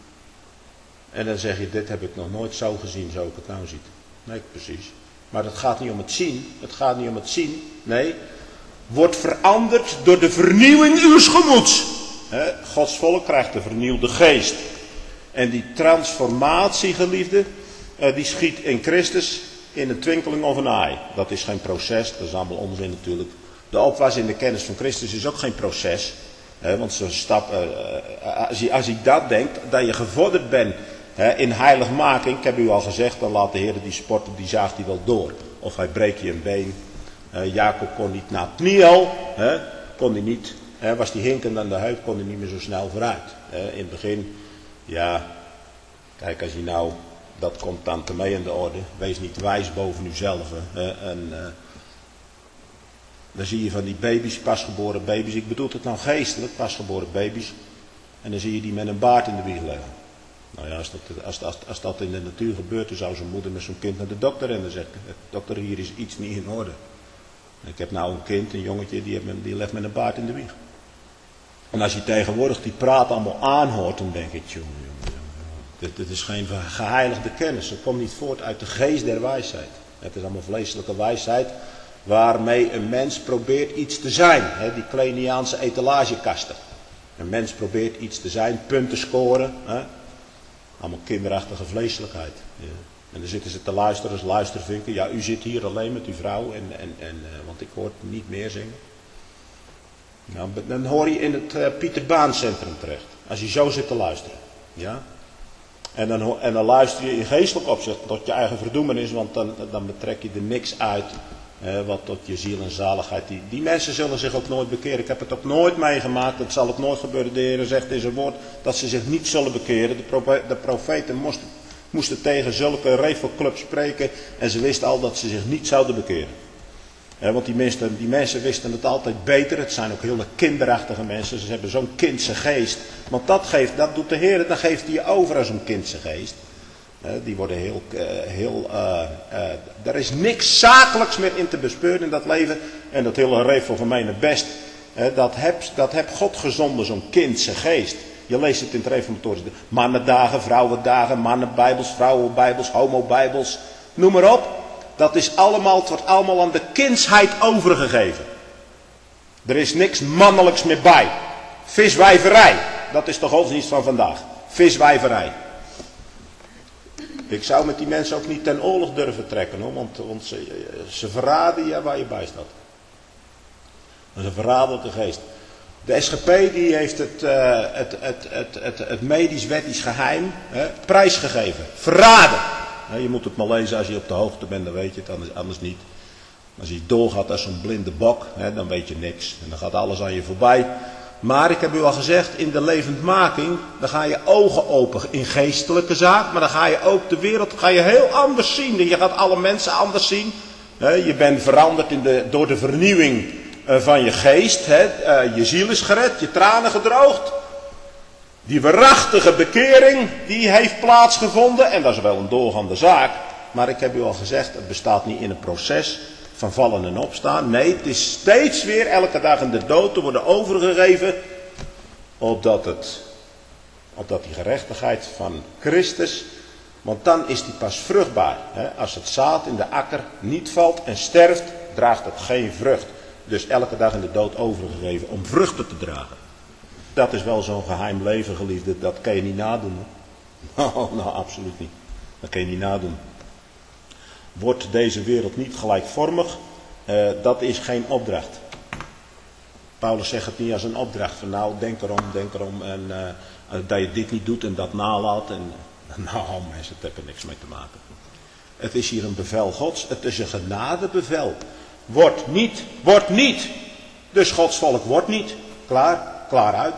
En dan zeg je, dit heb ik nog nooit zo gezien, zo ik het nou ziet. Nee, precies. Maar het gaat niet om het zien. Het gaat niet om het zien. Nee. Wordt veranderd door de vernieuwing uws gemoeds. He, Gods volk krijgt de vernieuwde geest. En die transformatie, geliefde, uh, die schiet in Christus in een twinkeling of een eye. Dat is geen proces, dat is allemaal onzin natuurlijk. De opwas in de kennis van Christus is ook geen proces. Hè, want zo'n stap, uh, als, je, als je dat denkt, dat je gevorderd bent hè, in heiligmaking. Ik heb u al gezegd, dan laat de Heer die sporten, die zaagt hij wel door. Of hij breekt je een been. Uh, Jacob kon niet naar Pniel, hè, kon hij niet, hè, was hij hinkend aan de heup, kon hij niet meer zo snel vooruit. Hè, in het begin... Ja, kijk, als je nou, dat komt dan te mee in de orde. Wees niet wijs boven uzelf. Hè. En uh, dan zie je van die baby's, pasgeboren baby's. Ik bedoel het nou geestelijk, pasgeboren baby's. En dan zie je die met een baard in de wieg leggen. Nou ja, als dat, als, als, als dat in de natuur gebeurt, dan zou zo'n moeder met zo'n kind naar de dokter en dan zegt, dokter, hier is iets niet in orde. Ik heb nou een kind, een jongetje, die, heeft, die legt met een baard in de wieg. En als je tegenwoordig die praat allemaal aanhoort, dan denk ik, jongen, jongen, jongen, Het, het is geen geheiligde kennis. Het komt niet voort uit de geest der wijsheid. Het is allemaal vleeselijke wijsheid waarmee een mens probeert iets te zijn. He, die Kleiniaanse etalagekasten. Een mens probeert iets te zijn, punten scoren. He. Allemaal kinderachtige vleeselijkheid. Ja. En dan zitten ze te luisteren als luistervinken. Ja, u zit hier alleen met uw vrouw, en, en, en, uh, want ik hoor niet meer zingen. Nou, dan hoor je in het uh, Pieter Baan Centrum terecht. Als je zo zit te luisteren. Ja? En, dan, en dan luister je in geestelijk opzicht tot je eigen verdoemenis, want dan, dan betrek je er niks uit uh, wat tot je ziel en zaligheid. Die, die mensen zullen zich ook nooit bekeren. Ik heb het ook nooit meegemaakt. Het zal ook nooit gebeuren. De Heer zegt in zijn woord dat ze zich niet zullen bekeren. De, profe, de profeten moesten, moesten tegen zulke revelclubs spreken en ze wisten al dat ze zich niet zouden bekeren. He, want die mensen, die mensen wisten het altijd beter. Het zijn ook hele kinderachtige mensen. Ze hebben zo'n kindse geest. Want dat, geeft, dat doet de Heer. Dan geeft hij je over als een kindse geest. He, die worden heel... Uh, heel uh, uh, er is niks zakelijks meer in te bespeuren in dat leven. En dat hele revelgemene best. He, dat heb, dat heb God gezonden, zo'n kindse geest. Je leest het in het reformatorisch. Mannendagen, vrouwendagen, mannenbijbels, vrouwenbijbels, homobijbels. Noem maar op. Dat is allemaal, het wordt allemaal aan de kindsheid overgegeven. Er is niks mannelijks meer bij. Viswijverij, dat is de godsdienst van vandaag. Viswijverij. Ik zou met die mensen ook niet ten oorlog durven trekken, hoor, want, want ze, ze verraden je waar je bij staat. Ze verraden de geest. De S G P die heeft het, uh, het, het, het, het, het medisch-wettisch geheim hè, prijsgegeven. Verraden. Je moet het maar lezen als je op de hoogte bent, dan weet je het, anders, anders niet. Als je doorgaat als zo'n blinde bok, hè, dan weet je niks. En dan gaat alles aan je voorbij. Maar ik heb u al gezegd, in de levendmaking, dan ga je ogen open in geestelijke zaak. Maar dan ga je ook de wereld ga je heel anders zien. Je gaat alle mensen anders zien. Je bent veranderd in de, door de vernieuwing van je geest. Je ziel is gered, je tranen gedroogd. Die waarachtige bekering, die heeft plaatsgevonden. En dat is wel een doorgaande zaak. Maar ik heb u al gezegd, het bestaat niet in een proces van vallen en opstaan. Nee, het is steeds weer elke dag in de dood te worden overgegeven. Opdat, het, opdat die gerechtigheid van Christus, want dan is die pas vruchtbaar. Hè? Als het zaad in de akker niet valt en sterft, draagt het geen vrucht. Dus elke dag in de dood overgegeven om vruchten te dragen. Dat is wel zo'n geheim leven, geliefde. Dat kan je niet nadoen. Oh, nou, absoluut niet. Dat kan je niet nadoen. Wordt deze wereld niet gelijkvormig? Uh, dat is geen opdracht. Paulus zegt het niet als een opdracht. Van nou, denk erom, denk erom. En uh, dat je dit niet doet en dat nalaat. En, nou, mensen, het heeft er niks mee te maken. Het is hier een bevel Gods. Het is een genadebevel. Wordt niet, wordt niet. Dus Gods volk wordt niet. Klaar. Klaar uit.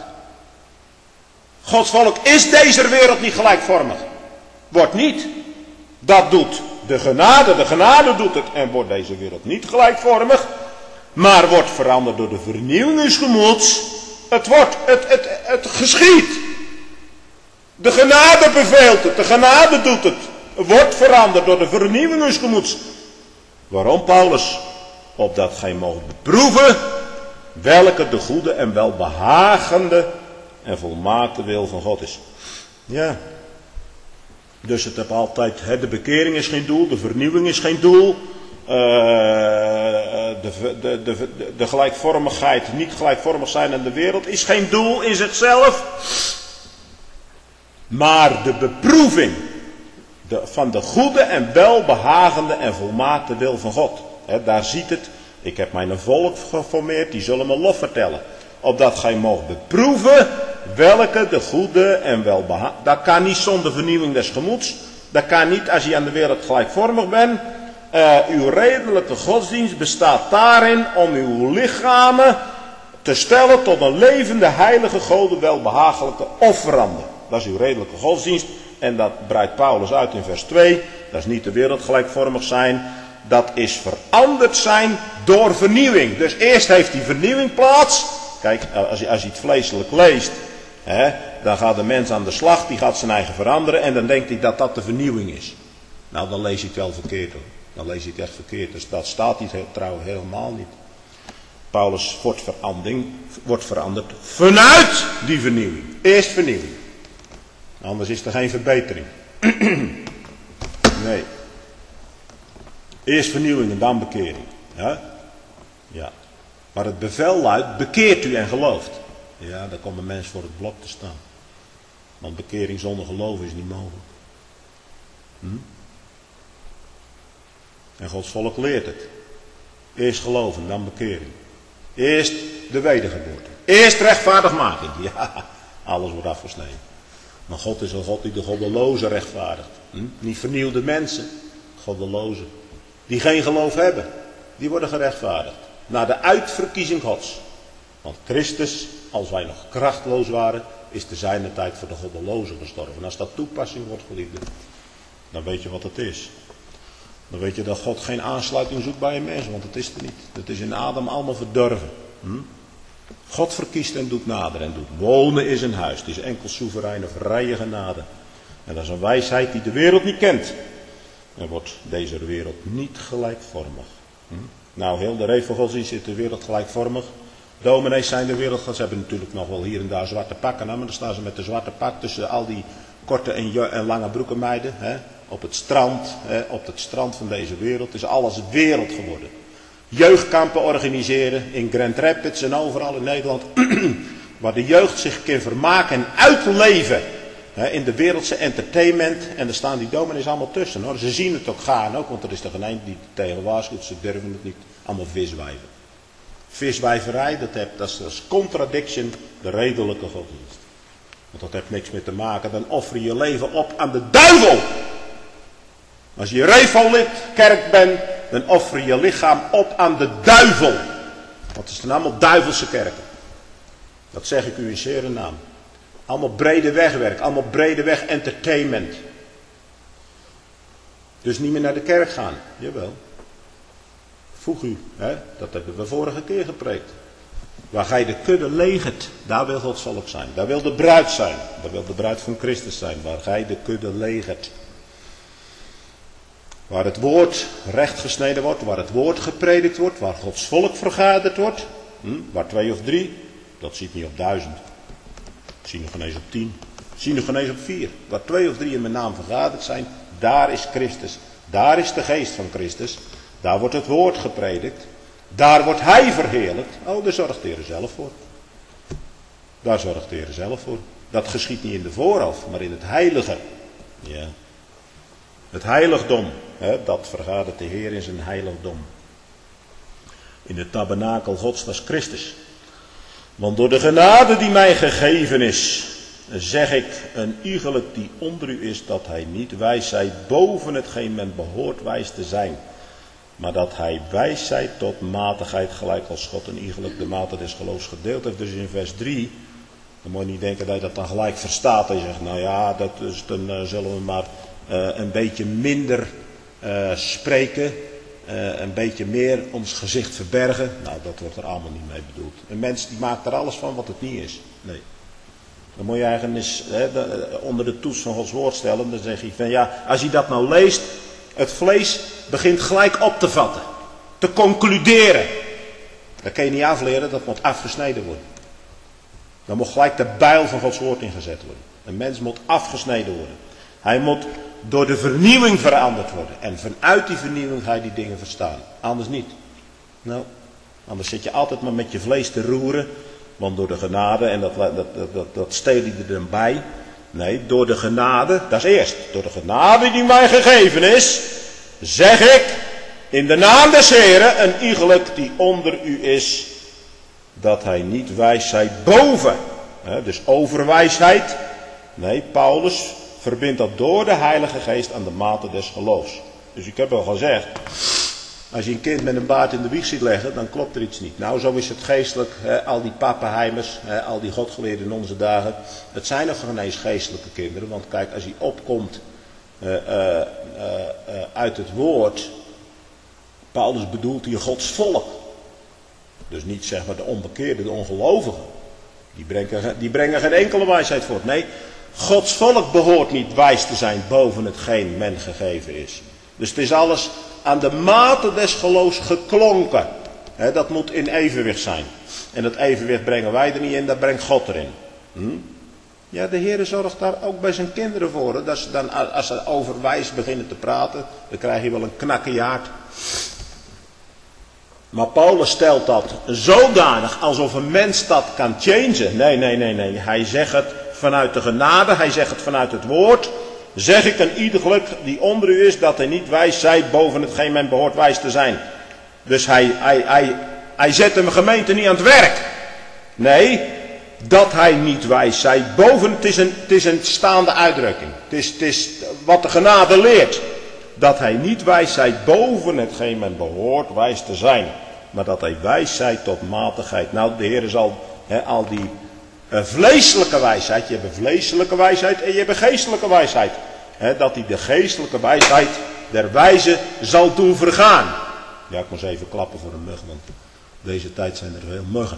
Gods volk is deze wereld niet gelijkvormig. Wordt niet. Dat doet de genade. De genade doet het. En wordt deze wereld niet gelijkvormig. Maar wordt veranderd door de vernieuwing des gemoeds. Het wordt, het, het, het geschiet. De genade beveelt het. De genade doet het. Wordt veranderd door de vernieuwing des gemoeds. Waarom, Paulus? Opdat gij moogt beproeven welke de goede en welbehagende en volmaakte wil van God is. Ja. Dus het heb altijd, hè, de bekering is geen doel, de vernieuwing is geen doel. Uh, de, de, de, de, de gelijkvormigheid, niet gelijkvormig zijn aan de wereld is geen doel in zichzelf. Maar de beproeving de, van de goede en welbehagende en volmaakte wil van God. Hè, daar ziet het. Ik heb mijn volk geformeerd, die zullen me lof vertellen. Opdat gij moogt beproeven welke de goede en welbehaagde. Dat kan niet zonder vernieuwing des gemoeds. Dat kan niet als je aan de wereld gelijkvormig bent. Uh, uw redelijke godsdienst bestaat daarin om uw lichamen te stellen tot een levende, heilige, gode, welbehagelijke offerande. Dat is uw redelijke godsdienst. En dat breidt Paulus uit in vers twee. Dat is niet de wereld gelijkvormig zijn. Dat is veranderd zijn door vernieuwing. Dus eerst heeft die vernieuwing plaats. Kijk, als je, als je het vleeselijk leest, hè, dan gaat de mens aan de slag, die gaat zijn eigen veranderen en dan denkt hij dat dat de vernieuwing is. Nou, dan lees je het wel verkeerd hoor. Dan lees je het echt verkeerd. Dus dat staat niet heel, trouwens helemaal niet. Paulus wordt, verandering, wordt veranderd vanuit die vernieuwing. Eerst vernieuwing. Anders is er geen verbetering. Nee. Eerst vernieuwing en dan bekering. Ja? Ja. Maar het bevel luidt, bekeert u en gelooft. Ja, daar komt een mens voor het blok te staan. Want bekering zonder geloof is niet mogelijk. Hm? En Gods volk leert het. Eerst geloven, dan bekering. Eerst de wedergeboorte. Eerst rechtvaardigmaking. Ja, alles wordt afgesneden. Maar God is een God die de goddelozen rechtvaardigt. Hm? Niet vernieuwde mensen, goddelozen. Die geen geloof hebben. Die worden gerechtvaardigd. Naar de uitverkiezing Gods. Want Christus, als wij nog krachtloos waren, is te zijner tijd voor de goddelozen gestorven. En als dat toepassing wordt, geliefde, dan weet je wat het is. Dan weet je dat God geen aansluiting zoekt bij een mens, want het is er niet. Het is in Adam allemaal verdorven. Hm? God verkiest en doet nader en doet wonen in zijn huis. Het is enkel soevereine vrije genade. En dat is een wijsheid die de wereld niet kent. En wordt deze wereld niet gelijkvormig. Hm? Nou, heel de ree van godsdienst is de wereld gelijkvormig. Dominees zijn de wereld. Ze hebben natuurlijk nog wel hier en daar zwarte pakken aan, maar dan staan ze met de zwarte pak tussen al die korte en, en lange broekenmeiden. Hè? Op het strand, hè? Op het strand van deze wereld. Het is alles wereld geworden. Jeugdkampen organiseren in Grand Rapids en overal in Nederland. Waar de jeugd zich kan vermaken en uitleven. Hè? In de wereldse entertainment. En daar staan die dominees allemaal tussen. Hoor. Ze zien het ook gaan ook, want er is er geen een die tegen waarschuwt. Ze durven het niet. Allemaal viswijven. Viswijverij, dat, heb, dat, is, dat is contradiction, de redelijke godsdienst. Want dat heeft niks meer te maken. Dan offer je je leven op aan de duivel. Als je Revo-lid kerk bent, dan offer je je lichaam op aan de duivel. Want het zijn allemaal duivelse kerken. Dat zeg ik u in zere naam. Allemaal brede wegwerk, allemaal brede weg entertainment. Dus niet meer naar de kerk gaan. Jawel. Voeg u, hè? Dat hebben we vorige keer gepreekt. Waar gij de kudde legert, daar wil Gods volk zijn. Daar wil de bruid zijn. Daar wil de bruid van Christus zijn. Waar gij de kudde legert. Waar het woord recht gesneden wordt. Waar het woord gepredikt wordt. Waar Gods volk vergaderd wordt. Hm? Waar twee of drie. Dat ziet niet op duizend. Ik zie nog ineens op tien. Ik zie nog ineens op vier. Waar twee of drie in mijn naam vergaderd zijn. Daar is Christus. Daar is de geest van Christus. Daar wordt het woord gepredikt. Daar wordt hij verheerlijkt. Oh, daar zorgt de Heer zelf voor. Daar zorgt de Heer zelf voor. Dat geschiet niet in de voorhof, maar in het heilige. Ja. Het heiligdom. Hè, dat vergadert de Heer in zijn heiligdom. In het tabernakel Gods, dat is Christus. Want door de genade die mij gegeven is, zeg ik een iegelijk die onder u is, dat hij niet wijs zij boven hetgeen men behoort wijs te zijn. Maar dat hij wijs zij tot matigheid, gelijk als God een iegelijk de mate des geloofs gedeeld heeft. Dus in vers drie, dan moet je niet denken dat je dat dan gelijk verstaat. En je zegt, nou ja, dat is, dan uh, zullen we maar uh, een beetje minder uh, spreken. Uh, een beetje meer ons gezicht verbergen. Nou, dat wordt er allemaal niet mee bedoeld. Een mens die maakt er alles van wat het niet is. Nee. Dan moet je eigenlijk eens hè, de, onder de toets van Gods woord stellen. Dan zeg je van ja, als je dat nou leest. Het vlees begint gelijk op te vatten. Te concluderen. Dat kan je niet afleren, dat moet afgesneden worden. Dan moet gelijk de bijl van Gods woord ingezet worden. Een mens moet afgesneden worden. Hij moet door de vernieuwing veranderd worden. En vanuit die vernieuwing ga je die dingen verstaan. Anders niet. Nou, anders zit je altijd maar met je vlees te roeren. Want door de genade, en dat, dat, dat, dat, dat steel je er dan bij. Nee, door de genade, dat is eerst. Door de genade die mij gegeven is, zeg ik, in de naam des Heren, een iegelijk die onder u is, dat hij niet wijs zij boven. He, dus overwijsheid. Nee, Paulus verbindt dat door de Heilige Geest aan de mate des geloofs. Dus ik heb al gezegd, als je een kind met een baard in de wieg ziet leggen, dan klopt er iets niet. Nou, zo is het geestelijk, hè, al die pappenheimers, hè, al die godgeleerden in onze dagen. Het zijn nog geen eens geestelijke kinderen, want kijk, als hij opkomt uh, uh, uh, uh, uit het woord, Paulus bedoelt hier Gods volk. Dus niet zeg maar de onbekeerden, de ongelovigen. Die brengen, die brengen geen enkele wijsheid voort. Nee, Gods volk behoort niet wijs te zijn boven hetgeen men gegeven is. Dus het is alles aan de mate des geloofs geklonken. He, dat moet in evenwicht zijn. En dat evenwicht brengen wij er niet in, dat brengt God erin. Hm? Ja, de Heer zorgt daar ook bij zijn kinderen voor. Hè? Dat ze dan, als ze over wijs beginnen te praten, dan krijg je wel een knakkenjaard. Maar Paulus stelt dat zodanig alsof een mens dat kan changen. Nee, nee, nee, nee. Hij zegt het vanuit de genade, hij zegt het vanuit het woord. Zeg ik een iederlijk die onder u is, dat hij niet wijs zij boven hetgeen men behoort wijs te zijn. Dus hij, hij, hij, hij zet een gemeente niet aan het werk. Nee, dat hij niet wijs zij boven, het is een, het is een staande uitdrukking. Het is, het is wat de genade leert. Dat hij niet wijs zij boven hetgeen men behoort wijs te zijn. Maar dat hij wijs zij tot matigheid. Nou, de Heer zal he, al die uh, vleeselijke wijsheid. Je hebt een vleeselijke wijsheid en je hebt een geestelijke wijsheid. He, dat hij de geestelijke wijsheid der wijze zal doen vergaan. Ja, ik moest even klappen voor een mug, want deze tijd zijn er veel muggen.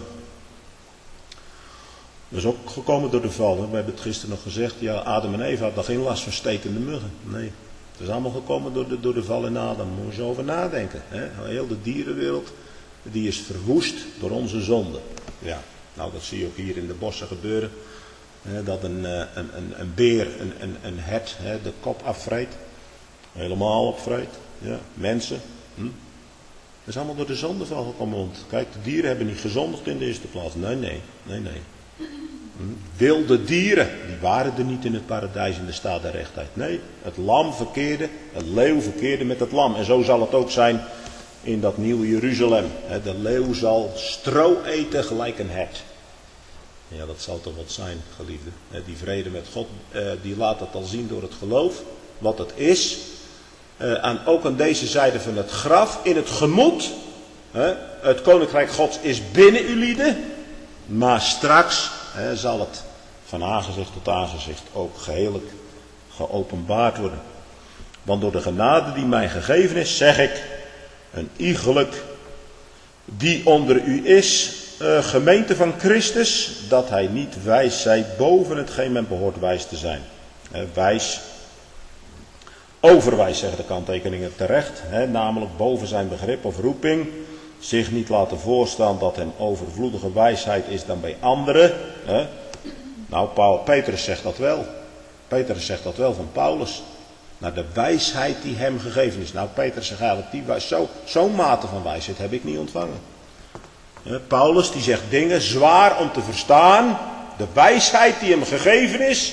Dat is ook gekomen door de val. Hè. We hebben het gisteren nog gezegd. Ja, Adam en Eva hadden geen last van stekende muggen. Nee. Het is allemaal gekomen door de, door de val in Adam. Daar moet je over nadenken. Hè? Heel de dierenwereld die is verwoest door onze zonde. Ja, nou dat zie je ook hier in de bossen gebeuren. Hè? Dat een, een, een, een beer, een, een, een hert, hè? De kop afvreet. Helemaal opvreet. Ja, mensen. Hm? Dat is allemaal door de zondeval gekomen. Want kijk, de dieren hebben niet gezondigd in de eerste plaats. Nee, nee, nee, nee. Wilde dieren, die waren er niet in het paradijs in de staat der rechtheid. Nee, het lam verkeerde, het leeuw verkeerde met het lam. En zo zal het ook zijn in dat nieuwe Jeruzalem. De leeuw zal stro eten gelijk een hert. Ja, dat zal toch wat zijn, geliefde. Die vrede met God, die laat het al zien door het geloof. Wat het is. En ook aan deze zijde van het graf, in het gemoed. Het koninkrijk Gods is binnen u lieden. Maar straks He, zal het van aangezicht tot aangezicht ook geheel geopenbaard worden. Want door de genade die mij gegeven is, zeg ik, een iegelijk die onder u is, uh, gemeente van Christus, dat hij niet wijs zij boven hetgeen men behoort wijs te zijn. He, wijs, overwijs zeggen de kanttekeningen terecht, he, namelijk boven zijn begrip of roeping. Zich niet laten voorstaan dat hen overvloedige wijsheid is dan bij anderen. Hè? Nou, Paul, Petrus zegt dat wel. Petrus zegt dat wel van Paulus. Naar de wijsheid die hem gegeven is. Nou, Petrus zegt eigenlijk, die wijs, zo, zo'n mate van wijsheid heb ik niet ontvangen. Hè? Paulus die zegt dingen zwaar om te verstaan. De wijsheid die hem gegeven is.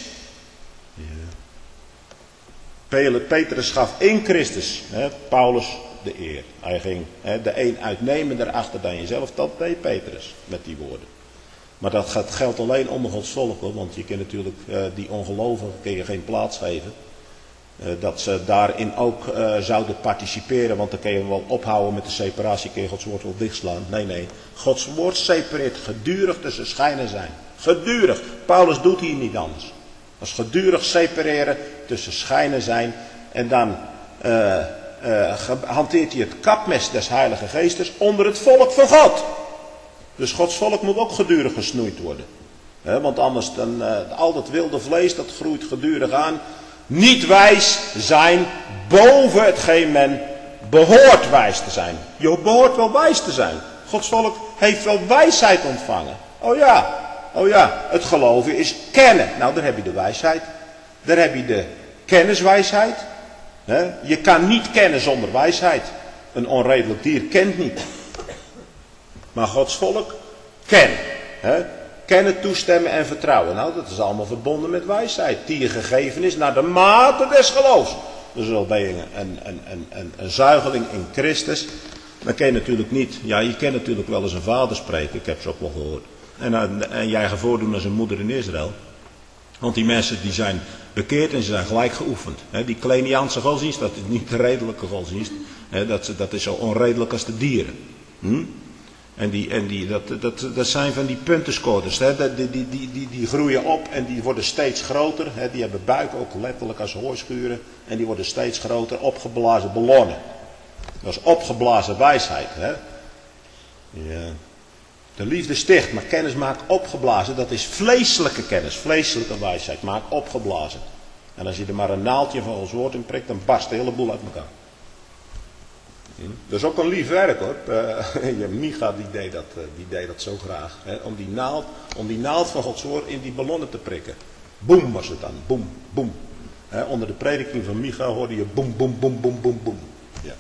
Ja. Petrus gaf in Christus, hè? Paulus de eer. Hij ging hè, de een uitnemender achter dan jezelf. Dat deed Petrus met die woorden. Maar dat geldt alleen onder Gods volk. Hoor, want je kunt natuurlijk uh, die ongelovigen kun je geen plaats geven. Uh, dat ze daarin ook uh, zouden participeren. Want dan kun je wel ophouden met de separatie. Kun je Gods woord wel dichtslaan. Nee, nee. Gods woord separeert gedurig tussen schijn en zijn. Gedurig. Paulus doet hier niet anders. Dat is gedurig separeren tussen schijn en zijn. En dan Uh, Uh, hanteert hij het kapmes des Heilige Geestes onder het volk van God. Dus Gods volk moet ook gedurig gesnoeid worden. He, want anders, dan, uh, al dat wilde vlees, dat groeit gedurig aan. Niet wijs zijn boven hetgeen men behoort wijs te zijn. Je behoort wel wijs te zijn. Gods volk heeft wel wijsheid ontvangen. Oh ja, oh ja, het geloven is kennen. Nou, daar heb je de wijsheid. Daar heb je de kenniswijsheid. He, je kan niet kennen zonder wijsheid. Een onredelijk dier kent niet. Maar Gods volk kent. He, kennen, toestemmen en vertrouwen. Nou, dat is allemaal verbonden met wijsheid. Die je gegeven is naar de mate des geloofs. Dus al ben je een, een, een, een, een zuigeling in Christus. Dan ken je natuurlijk niet. Ja, je kent natuurlijk wel eens een vader spreken. Ik heb ze ook wel gehoord. En, en jij gaat voordoen als een moeder in Israël. Want die mensen die zijn bekeerd en ze zijn gelijk geoefend. He, die Kleiniaanse godsdienst, dat is niet de redelijke godsdienst. He, dat, dat is zo onredelijk als de dieren. Hm? En, die, en die, dat, dat, dat zijn van die puntenscorers. He, die, die, die, die, die groeien op en die worden steeds groter. He, die hebben buiken ook letterlijk als hooischuren. En die worden steeds groter, opgeblazen ballonnen. Dat is opgeblazen wijsheid. He. Ja. De liefde sticht, maar kennis maakt opgeblazen. Dat is vleeselijke kennis, vleeselijke wijsheid. Maakt opgeblazen. En als je er maar een naaldje van ons woord in prikt, dan barst de hele boel uit elkaar. Hm? Dat is ook een lief werk hoor. Uh, Micha die deed, dat, uh, die deed dat zo graag. Hè? Om, die naald, om die naald van Gods woord in die ballonnen te prikken. Boem was het dan, boem, boem. He, onder de prediking van Micha hoorde je boem, boem, boem, boem, boem, boem. Ja.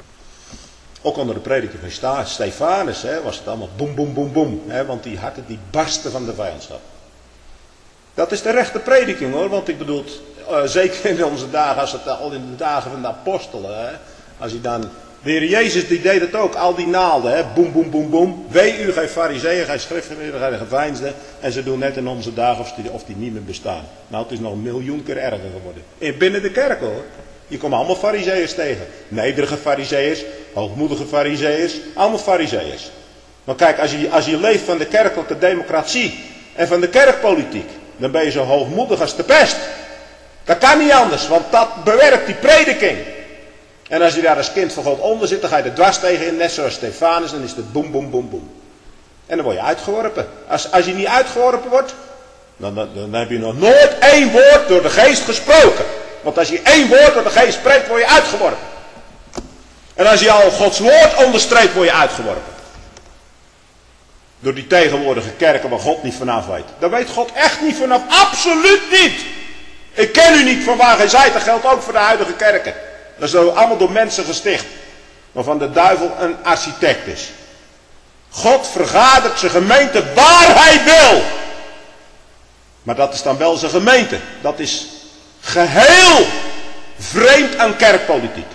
Ook onder de prediking van Stefanus he, was het allemaal boem, boem, boem, boem. He, want die harten die barsten van de vijandschap. Dat is de rechte prediking hoor, want ik bedoel, uh, zeker in onze dagen, als het al in de dagen van de apostelen, hè, als hij dan, de Heer Jezus die deed het ook, al die naalden, hè, boem, boem, boem, boem, wee u, gij fariseeën, gij schriftgeleerden, gij geveinsden, en ze doen net in onze dagen of die, of die niet meer bestaan. Nou, het is nog een miljoen keer erger geworden. En binnen de kerk hoor, je komt allemaal fariseeërs tegen, nederige fariseeërs, hoogmoedige fariseeërs, allemaal fariseeërs. Maar kijk, als je, als je leeft van de kerkelijke democratie en van de kerkpolitiek, dan ben je zo hoogmoedig als de pest. Dat kan niet anders, want dat bewerkt die prediking. En als je daar als kind van God onder zit, dan ga je er dwars tegen in, net zoals Stefanus, dan is het boem, boem, boem, boem. En dan word je uitgeworpen. Als, als je niet uitgeworpen wordt, dan, dan, dan heb je nog nooit één woord door de geest gesproken. Want als je één woord door de geest spreekt, word je uitgeworpen. En als je al Gods woord onderstreept, word je uitgeworpen. Door die tegenwoordige kerken waar God niet vanaf weet. Daar weet God echt niet vanaf. Absoluut niet. Ik ken u niet van waar gij zijt. Dat geldt ook voor de huidige kerken. Dat is allemaal door mensen gesticht. Waarvan de duivel een architect is. God vergadert zijn gemeente waar hij wil. Maar dat is dan wel zijn gemeente. Dat is geheel vreemd aan kerkpolitiek.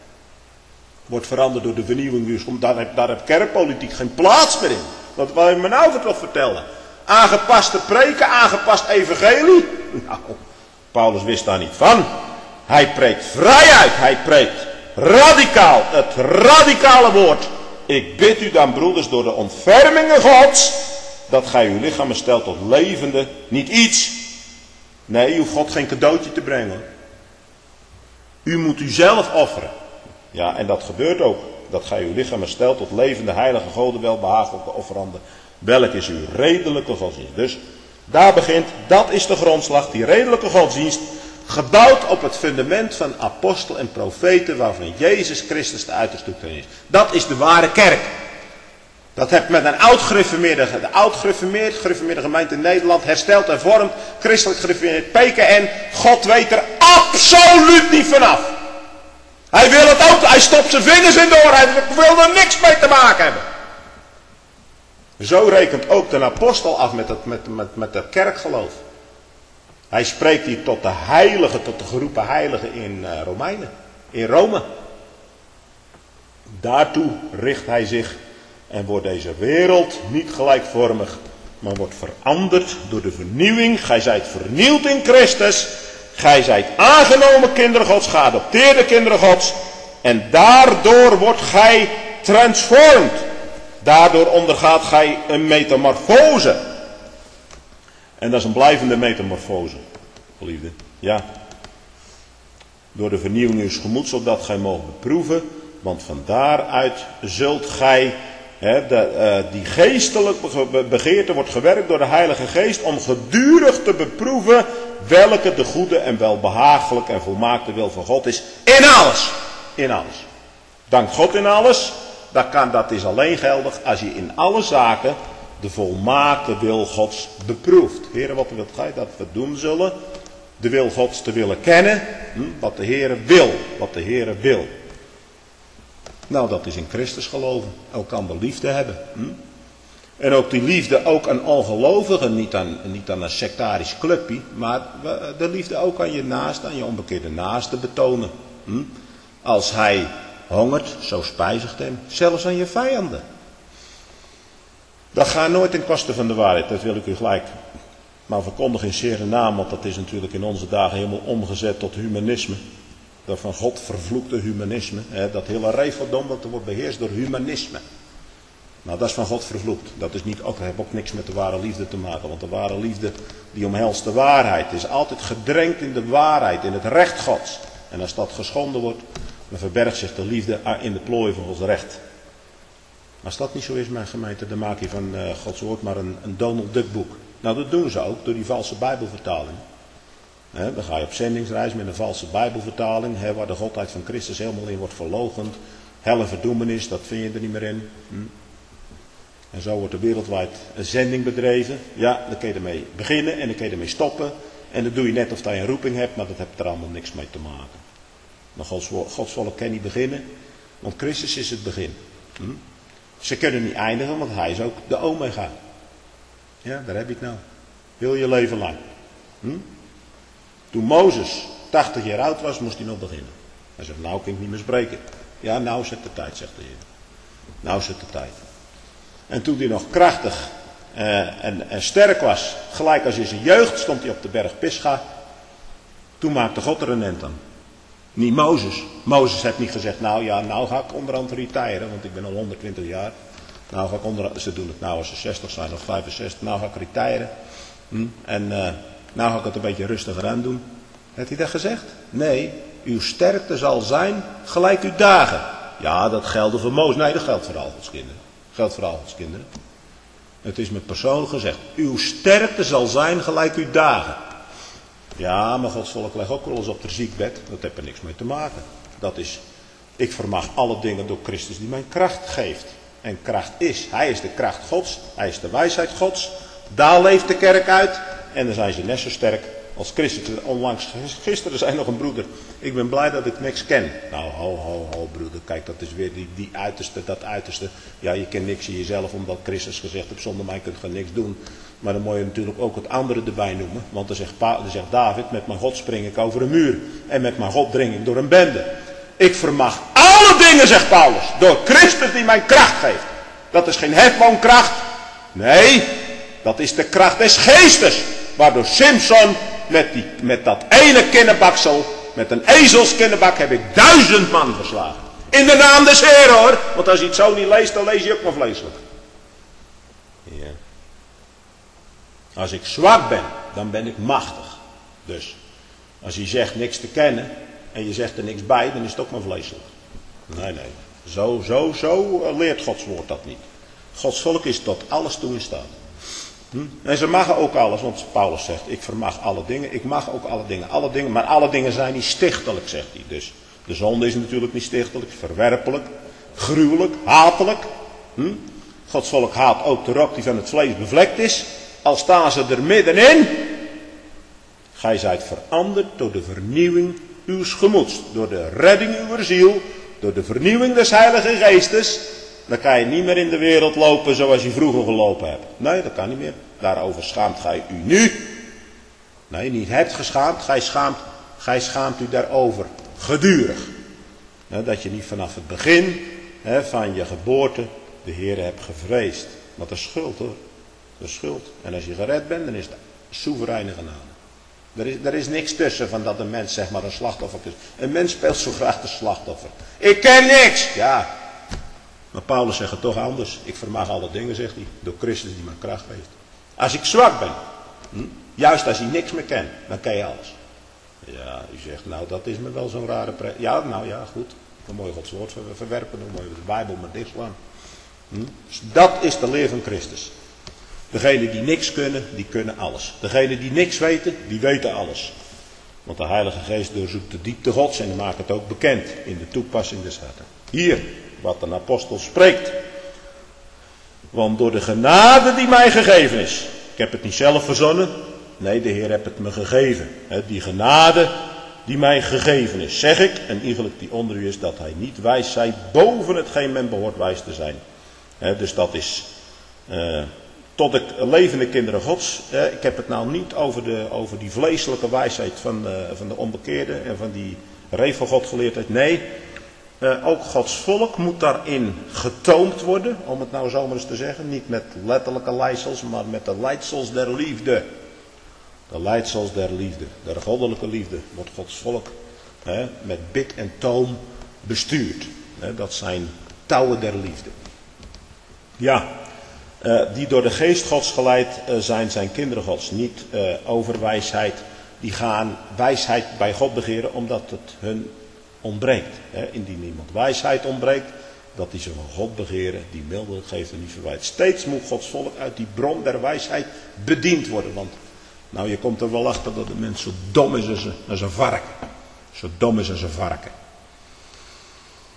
Wordt veranderd door de vernieuwing. Dus daar heb, daar heb kerkpolitiek geen plaats meer in. Wat wil je me nou toch vertellen? Aangepaste preken, aangepast evangelie? Nou, Paulus wist daar niet van. Hij preekt vrijheid, hij preekt radicaal, het radicale woord. Ik bid u dan, broeders, door de ontfermingen Gods, dat gij uw lichamen stelt tot levende, niet iets. Nee, u hoeft God geen cadeautje te brengen. U moet u zelf offeren. Ja, en dat gebeurt ook. Dat gij uw lichamen stelt tot levende, heilige, goden, welbehagelijke offeranden. Welk is uw redelijke godsdienst? Dus daar begint, dat is de grondslag, die redelijke godsdienst. Gebouwd op het fundament van apostel en profeten, waarvan Jezus Christus de uiterste toekomst is. Dat is de ware kerk. Dat heeft met een oud-gereformeerde, de oud-gereformeerde, gereformeerde gemeente in Nederland, hersteld en vormd, christelijk gereformeerd P K N. God weet er absoluut niet vanaf. Hij wil het ook, hij stopt zijn vingers in de oor, hij wil er niks mee te maken hebben. Zo rekent ook de apostel af met het, met, met, met het kerkgeloof. Hij spreekt hier tot de heiligen, tot de geroepen heiligen in uh, Romeinen, in Rome. Daartoe richt hij zich en wordt deze wereld niet gelijkvormig, maar wordt veranderd door de vernieuwing. Gij zijt vernieuwd in Christus, gij zijt aangenomen kinderen Gods, geadopteerde kinderen Gods, en daardoor wordt gij transformed. Daardoor ondergaat gij een metamorfose. En dat is een blijvende metamorfose, geliefde. Ja. Door de vernieuwing uws gemoeds, opdat gij mogen beproeven. Want van daaruit zult gij, hè, de, uh, die geestelijke begeerte wordt gewerkt door de Heilige Geest, om gedurig te beproeven welke de goede en welbehagelijke en volmaakte wil van God is. In alles. In alles. Dankt God in alles. Dat, kan, dat is alleen geldig als je in alle zaken de volmaakte wil Gods beproeft. Heere, wat wilt gij dat we doen zullen? De wil Gods te willen kennen. Hm, wat de Heere wil. Wat de Heere wil. Nou, dat is in Christus geloven. Elkander liefde hebben. Hm? En ook die liefde ook aan ongelovigen. Niet aan, niet aan een sectarisch clubje. Maar de liefde ook aan je naaste, aan je onbekeerde naaste betonen. Hm? Als hij hongert, zo spijzigt hem. Zelfs aan je vijanden. Dat gaat nooit ten koste van de waarheid, dat wil ik u gelijk maar verkondigen in zere naam, want dat is natuurlijk in onze dagen helemaal omgezet tot humanisme. Dat van God vervloekte humanisme, hè, dat hele regeldom dat wordt beheerst door humanisme. Nou, dat is van God vervloekt. Dat is niet, ook, dat heeft ook niks met de ware liefde te maken, want de ware liefde die omhelst de waarheid, is altijd gedrenkt in de waarheid, in het recht Gods. En als dat geschonden wordt, dan verbergt zich de liefde in de plooi van ons recht. Als dat niet zo is, mijn gemeente, dan maak je van uh, Gods woord maar een, een Donald Duck boek. Nou, dat doen ze ook door die valse bijbelvertaling. He, dan ga je op zendingsreis met een valse bijbelvertaling, he, waar de godheid van Christus helemaal in wordt verloochend. Hel en verdoemenis, dat vind je er niet meer in. Hm. En zo wordt er wereldwijd een zending bedreven. Ja, dan kun je ermee beginnen en dan kun je ermee stoppen. En dat doe je net of je een roeping hebt, maar dat heeft er allemaal niks mee te maken. Maar Gods, Gods volk kan niet beginnen, want Christus is het begin. Hm? Ze kunnen niet eindigen, want hij is ook de omega. Ja, daar heb je het nou. Heel je leven lang. Hm? Toen Mozes tachtig jaar oud was, moest hij nog beginnen. Hij zegt, nou kan ik niet meer spreken. Ja, nou is het de tijd, zegt de Heer. Nou is het de tijd. En toen hij nog krachtig uh, en, en sterk was, gelijk als in zijn jeugd, stond hij op de berg Pisga. Toen maakte God er een end aan. Niet Mozes. Mozes heeft niet gezegd, nou ja, nou ga ik onderhand retiren, want ik ben al honderdtwintig jaar. Nou ga ik onderhand, ze doen het nou als ze zestig zijn of vijfenzestig, nou ga ik retiren. Hm? En uh, nou ga ik het een beetje rustiger aan doen. Heeft hij dat gezegd? Nee, uw sterkte zal zijn gelijk uw dagen. Ja, dat geldt voor Mozes. Nee, dat geldt voor al Gods kinderen. Dat geldt voor al Gods kinderen. Het is met persoonlijk gezegd. Uw sterkte zal zijn gelijk uw dagen. Ja, maar Gods volk legt ook wel eens op de ziekbed. Dat heeft er niks mee te maken. Dat is, ik vermag alle dingen door Christus die mij kracht geeft. En kracht is. Hij is de kracht Gods. Hij is de wijsheid Gods. Daar leeft de kerk uit. En dan zijn ze net zo sterk als Christus. Onlangs, gisteren zei nog een broeder. Ik ben blij dat ik niks ken. Nou, ho, ho, ho, broeder. Kijk, dat is weer die, die uiterste, dat uiterste. Ja, je kent niks in jezelf, omdat Christus gezegd heeft, zonder mij kun je niks doen. Maar dan moet je natuurlijk ook het andere erbij noemen. Want dan zegt, dan zegt David, met mijn God spring ik over een muur. En met mijn God dring ik door een bende. Ik vermag alle dingen, zegt Paulus, door Christus die mij kracht geeft. Dat is geen hefboomkracht. Nee, dat is de kracht des geestes. Waardoor Simson met, die, met dat ene kinderbaksel, met een ezelskinderbak, heb ik duizend man verslagen. In de naam des Heeren, hoor. Want als je het zo niet leest, dan lees je ook maar vleeselijk. Ja. Als ik zwak ben, dan ben ik machtig. Dus, als je zegt niks te kennen, en je zegt er niks bij, dan is het ook maar vleeselijk. Nee, nee. Zo, zo, zo leert Gods woord dat niet. Gods volk is tot alles toe in staat. Hm? En ze mogen ook alles, want Paulus zegt, ik vermag alle dingen, ik mag ook alle dingen, alle dingen, maar alle dingen zijn niet stichtelijk, zegt hij. Dus de zonde is natuurlijk niet stichtelijk, verwerpelijk, gruwelijk, hatelijk. Hm? Gods volk haat ook de rok die van het vlees bevlekt is, al staan ze er middenin. Gij zijt veranderd door de vernieuwing uws gemoeds, door de redding uwer ziel, door de vernieuwing des Heilige Geestes. Dan kan je niet meer in de wereld lopen zoals je vroeger gelopen hebt. Nee, dat kan niet meer. Daarover schaamt gij u nu. Nee, niet hebt geschaamd. Gij schaamt, gij schaamt u daarover. Gedurig. Dat je niet vanaf het begin hè, van je geboorte de Heer hebt gevreesd. Want dat is schuld, hoor. Dat is schuld. En als je gered bent, dan is het soevereine genade. Er is, er is niks tussen van dat een mens zeg maar een slachtoffer is. Een mens speelt zo graag de slachtoffer. Ik ken niks. Ja. Maar Paulus zegt het toch anders. Ik vermag alle dingen, zegt hij. Door Christus die mij kracht geeft. Als ik zwak ben. Hm, juist als je niks meer kent. Dan ken je alles. Ja, u zegt nou dat is me wel zo'n rare pre... Ja, nou ja, goed. Dan moet je Gods woord verwerpen. Dan moet je de Bijbel maar dichtslaan. Hm? Dus dat is de leer van Christus. Degenen die niks kunnen, die kunnen alles. Degenen die niks weten, die weten alles. Want de Heilige Geest doorzoekt de diepte Gods en maakt het ook bekend in de toepassing des harten. Hier, wat een apostel spreekt. Want door de genade die mij gegeven is. Ik heb het niet zelf verzonnen. Nee, de Heer heeft het me gegeven. Die genade die mij gegeven is. Zeg ik, en iegelijk die onder u is, dat hij niet wijs zij boven hetgeen men behoort wijs te zijn. Dus dat is... Uh, Tot de levende kinderen Gods. Eh, ik heb het nou niet over, de, over die vleeselijke wijsheid van de, van de onbekeerden en van die regelgodgeleerdheid. Nee, eh, ook Gods volk moet daarin getoomd worden, om het nou zo maar eens te zeggen. Niet met letterlijke leidsels, maar met de leidsels der liefde. De leidsels der liefde, der goddelijke liefde, wordt Gods volk eh, met bid en toom bestuurd. Eh, dat zijn touwen der liefde. Ja. Uh, die door de geest Gods geleid uh, zijn, zijn kinderen Gods. Niet uh, over wijsheid. Die gaan wijsheid bij God begeren omdat het hun ontbreekt. Hè? Indien iemand wijsheid ontbreekt, dat die ze van God begeren, die mildelijk geeft en niet verwijt. Steeds moet Gods volk uit die bron der wijsheid bediend worden. Want nou, je komt er wel achter dat de mens zo dom is als een, als een varken. Zo dom is als een varken.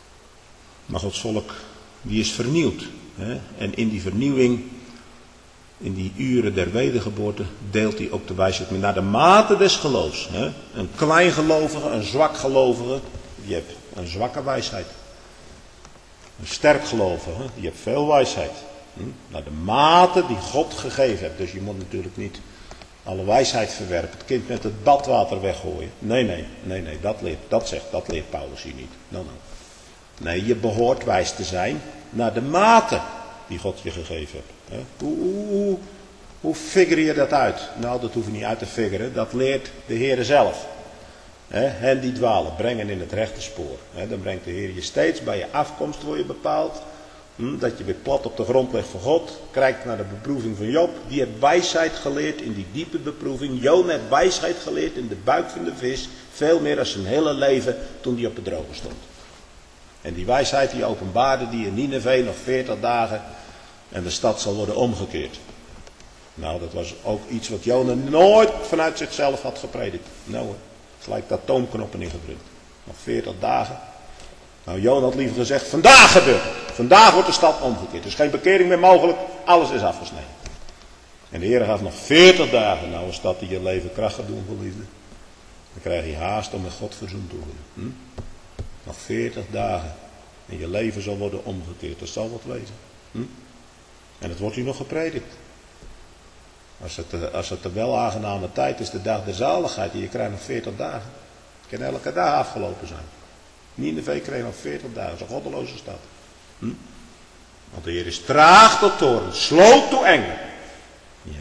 Maar Gods volk, die is vernieuwd. En in die vernieuwing in die uren der wedergeboorte deelt hij ook de wijsheid mee. Naar de mate des geloofs. Hè? Een kleingelovige, een zwakgelovige, die heeft een zwakke wijsheid. Een sterkgelovige, die heeft veel wijsheid. Hm? Naar de mate die God gegeven heeft. Dus je moet natuurlijk niet alle wijsheid verwerpen. Het kind met het badwater weggooien. Nee, nee, nee, nee, dat leert, dat zegt, dat leert Paulus hier niet. No, no. Nee, je behoort wijs te zijn naar de mate die God je gegeven heeft. Hè? Hoe, hoe, hoe, hoe figure je dat uit? Nou, dat hoef je niet uit te figuren. Dat leert de Heer zelf. Hè? Hen die dwalen, brengen in het rechte spoor. Hè? Dan brengt de Heer je steeds bij je afkomst, word je bepaald. Hm? Dat je weer plat op de grond legt voor God. Kijkt naar de beproeving van Job. Die heeft wijsheid geleerd in die diepe beproeving. Jona heeft wijsheid geleerd in de buik van de vis. Veel meer dan zijn hele leven toen hij op het droge stond. En die wijsheid die openbaarde die in Nineve nog veertig dagen. En de stad zal worden omgekeerd. Nou, dat was ook iets wat Jona nooit vanuit zichzelf had gepredikt. Nou hoor, gelijk de atoomknoppen ingedrukt. Nog veertig dagen. Nou, Jona had liever gezegd, vandaag gebeurt het. Vandaag wordt de stad omgekeerd. Er is geen bekering meer mogelijk. Alles is afgesneden. En de Heer gaf nog veertig dagen. Nou, als dat die je leven kracht gaat doen, geliefde. Dan krijg je haast om met God verzoend te worden. Hm? Nog veertig dagen. En je leven zal worden omgekeerd. Dat zal wat wezen. Hm? En het wordt hier nog gepredikt. Als het, als het de wel aangename tijd is, de dag der zaligheid. En je krijgt nog veertig dagen. Het kan elke dag afgelopen zijn. Nineve kreeg nog veertig dagen. Dat is een goddeloze stad. Hm? Want de Heer is traag tot toorn. Sloot toe engelen. Ja.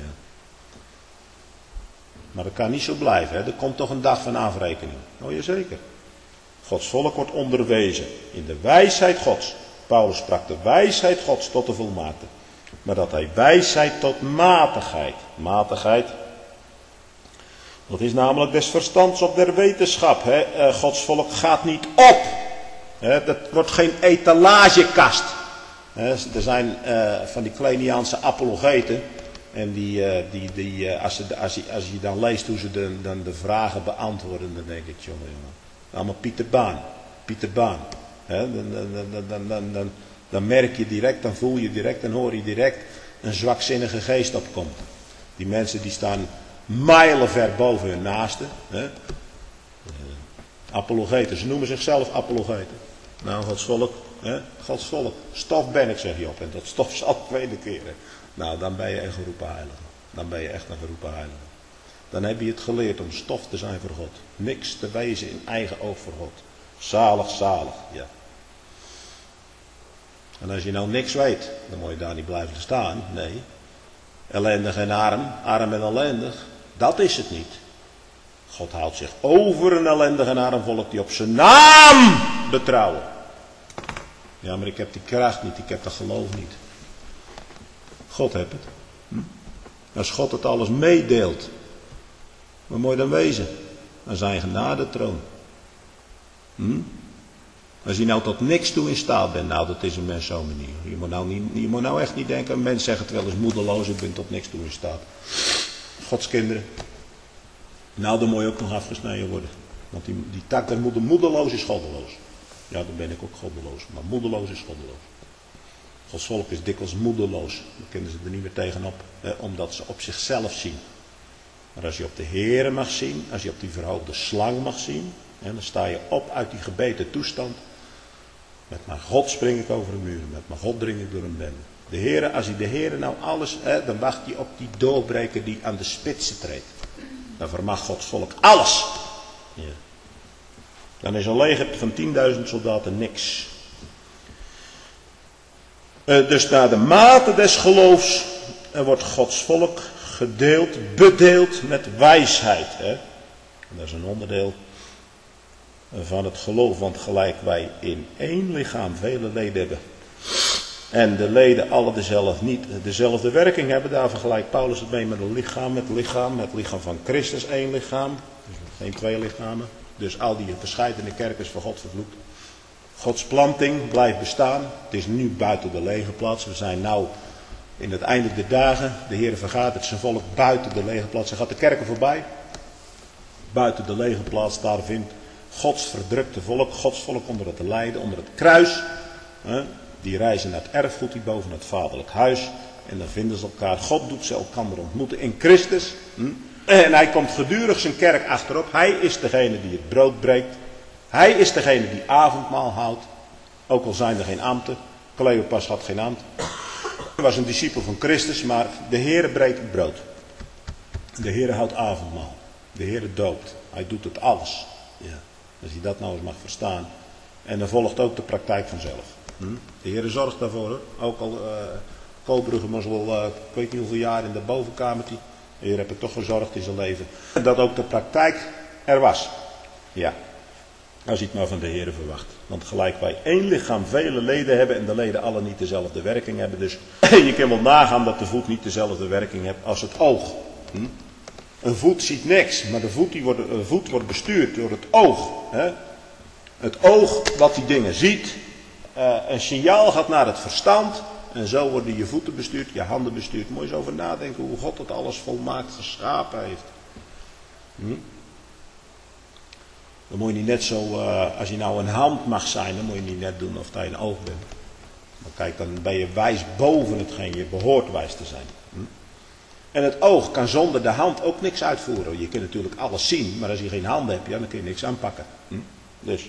Maar dat kan niet zo blijven. Hè? Er komt toch een dag van afrekening. Oh jazeker. Gods volk wordt onderwezen in de wijsheid Gods. Paulus sprak de wijsheid Gods tot de volmaakte. Maar dat hij wijsheid tot matigheid. Matigheid. Dat is namelijk des verstands op der wetenschap. Hè? Uh, Gods volk gaat niet op. Hè? Dat wordt geen etalagekast. Hè? Er zijn uh, van die Kleiniaanse apologeten. En die, uh, die, die, uh, als, ze, als, je, als je dan leest hoe ze de, dan de vragen beantwoorden. Dan denk ik, jongen, jongen. Allemaal Pieter Baan. Pieter Baan. Hè? Dan, dan, dan, dan, dan, dan, dan merk je direct, dan voel je direct, dan hoor je direct een zwakzinnige geest opkomt. Die mensen die staan mijlenver boven hun naasten. Hè? Uh, apologeten, ze noemen zichzelf apologeten. Nou, Gods volk, hè? Gods volk, stof ben ik, zeg je op. En dat stof zal ik wederkeren. Nou, dan ben je een geroepen heilige. Dan ben je echt een geroepen heilige. Dan heb je het geleerd om stof te zijn voor God. Niks te wezen in eigen oog voor God. Zalig, zalig, ja. En als je nou niks weet, dan moet je daar niet blijven staan. Nee. Ellendig en arm, arm en ellendig, dat is het niet. God haalt zich over een ellendig en arm volk die op zijn naam betrouwen. Ja, maar ik heb die kracht niet, ik heb dat geloof niet. God heeft het. Hm? Als God het alles meedeelt, waar moet je dan wezen? Aan zijn genadetroon. Hm? Als je nou tot niks toe in staat bent, nou dat is een mens zo manier. Je moet nou, niet, je moet nou echt niet denken, een mens zegt het wel eens moedeloos, ik ben tot niks toe in staat. Gods kinderen. Nou, dan moet je ook nog afgesneden worden. Want die, die tak der moeder, moedeloos is goddeloos. Ja, dan ben ik ook goddeloos. Maar moedeloos is goddeloos. Gods volk is dikwijls moedeloos. Dan kunnen ze er niet meer tegenop. Eh, omdat ze op zichzelf zien. Maar als je op de Heere mag zien. Als je op die verhoogde slang mag zien. En dan sta je op uit die gebeten toestand. Met mijn God spring ik over de muren. Met mijn God dring ik door een bende. De Heere, als hij de Heere nou alles. Eh, dan wacht hij op die doorbreker die aan de spitsen treedt. Dan vermag Gods volk alles. Ja. Dan is een leger van tienduizend soldaten niks. Uh, dus naar de mate des geloofs er wordt Gods volk gedeeld, bedeeld met wijsheid. Hè? Dat is een onderdeel van het geloof, want gelijk wij in één lichaam vele leden hebben. En de leden alle dezelfde, niet dezelfde werking hebben, daar vergelijkt Paulus het mee met een lichaam, met het lichaam, met het lichaam van Christus één lichaam. Dus geen twee lichamen. Dus al die verscheidene kerken is voor God vervloekt. Gods planting blijft bestaan. Het is nu buiten de lege plaats. We zijn nu in het einde der dagen. De Heer vergadert zijn volk buiten de lege plaats. Hij gaat de kerken voorbij. Buiten de lege plaats, daar vindt Gods verdrukte volk, Gods volk onder het lijden, onder het kruis. Hè? Die reizen naar het erfgoed, die boven het vaderlijk huis. En dan vinden ze elkaar. God doet ze elkaar ontmoeten in Christus. Hm? En hij komt gedurig zijn kerk achterop. Hij is degene die het brood breekt. Hij is degene die avondmaal houdt. Ook al zijn er geen ambten. Cleopas had geen ambt. Hij was een discipel van Christus, maar de Heere breekt het brood. De Heere houdt avondmaal. De Heere doopt. Hij doet het alles. Ja. Als hij dat nou eens mag verstaan. En dan volgt ook de praktijk vanzelf. Hm? De Heere zorgt daarvoor. Hoor. Ook al uh, Koolbrugge was wel, uh, ik weet niet hoeveel jaar in de bovenkamertje. De Heer heeft er toch gezorgd in zijn leven. Dat ook de praktijk er was. Ja. Als je het maar van de Heer verwacht. Want gelijk wij één lichaam vele leden hebben en de leden alle niet dezelfde werking hebben. Dus je kan wel nagaan dat de voet niet dezelfde werking heeft als het oog. Hm? Een voet ziet niks, maar de voet, die wordt, een voet wordt bestuurd door het oog. Hè? Het oog wat die dingen ziet. Uh, een signaal gaat naar het verstand. En zo worden je voeten bestuurd, je handen bestuurd. Moet je eens over nadenken hoe God het alles volmaakt geschapen heeft. Hm? Dan moet je niet net zo, uh, als je nou een hand mag zijn, dan moet je niet net doen of dat je een oog bent. Maar kijk, dan ben je wijs boven hetgeen je behoort wijs te zijn. Hm? En het oog kan zonder de hand ook niks uitvoeren. Je kunt natuurlijk alles zien, maar als je geen handen hebt, ja, dan kun je niks aanpakken. Hm? Dus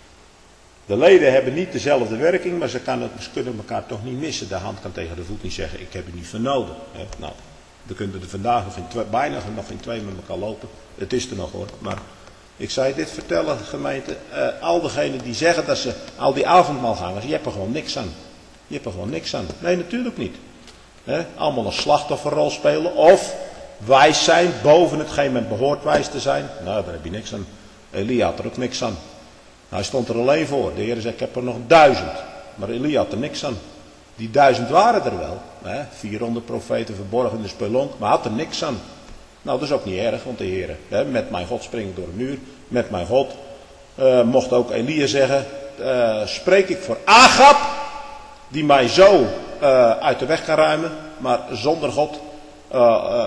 de leden hebben niet dezelfde werking, maar ze, kan het, ze kunnen elkaar toch niet missen. De hand kan tegen de voet niet zeggen, ik heb het niet voor nodig. Hè? Nou, dan kunnen er vandaag nog in twee, bijna nog in twee met elkaar lopen. Het is er nog hoor, maar ik zou je dit vertellen, gemeente. Uh, al degenen die zeggen dat ze, al die avondmaalgangers, je hebt er gewoon niks aan. Je hebt er gewoon niks aan. Nee, natuurlijk niet. Hè? Allemaal een slachtofferrol spelen of wijs zijn boven hetgeen men behoort wijs te zijn. Nou, daar heb je niks aan. Elia had er ook niks aan. Hij stond er alleen voor. De Heer zei, ik heb er nog duizend. Maar Elia had er niks aan. Die duizend waren er wel. Hè? vierhonderd profeten verborgen in de spelonk. Maar had er niks aan. Nou, dat is ook niet erg. Want de Heer, hè, met mijn God spring ik door een muur. Met mijn God. Uh, mocht ook Elia zeggen. Uh, spreek ik voor Agab. Die mij zo uh, uit de weg kan ruimen. Maar zonder God. Uh, uh,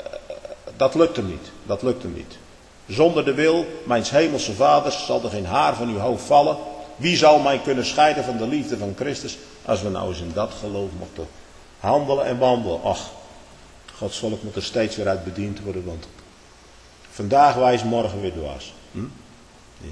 dat lukt hem niet. Dat lukt hem niet. Zonder de wil, mijns hemelse vaders, zal er geen haar van uw hoofd vallen. Wie zal mij kunnen scheiden van de liefde van Christus, als we nou eens in dat geloof mochten handelen en wandelen. Ach, Gods volk moet er steeds weer uit bediend worden, want vandaag wijs, morgen weer dwaas. Hm? Ja.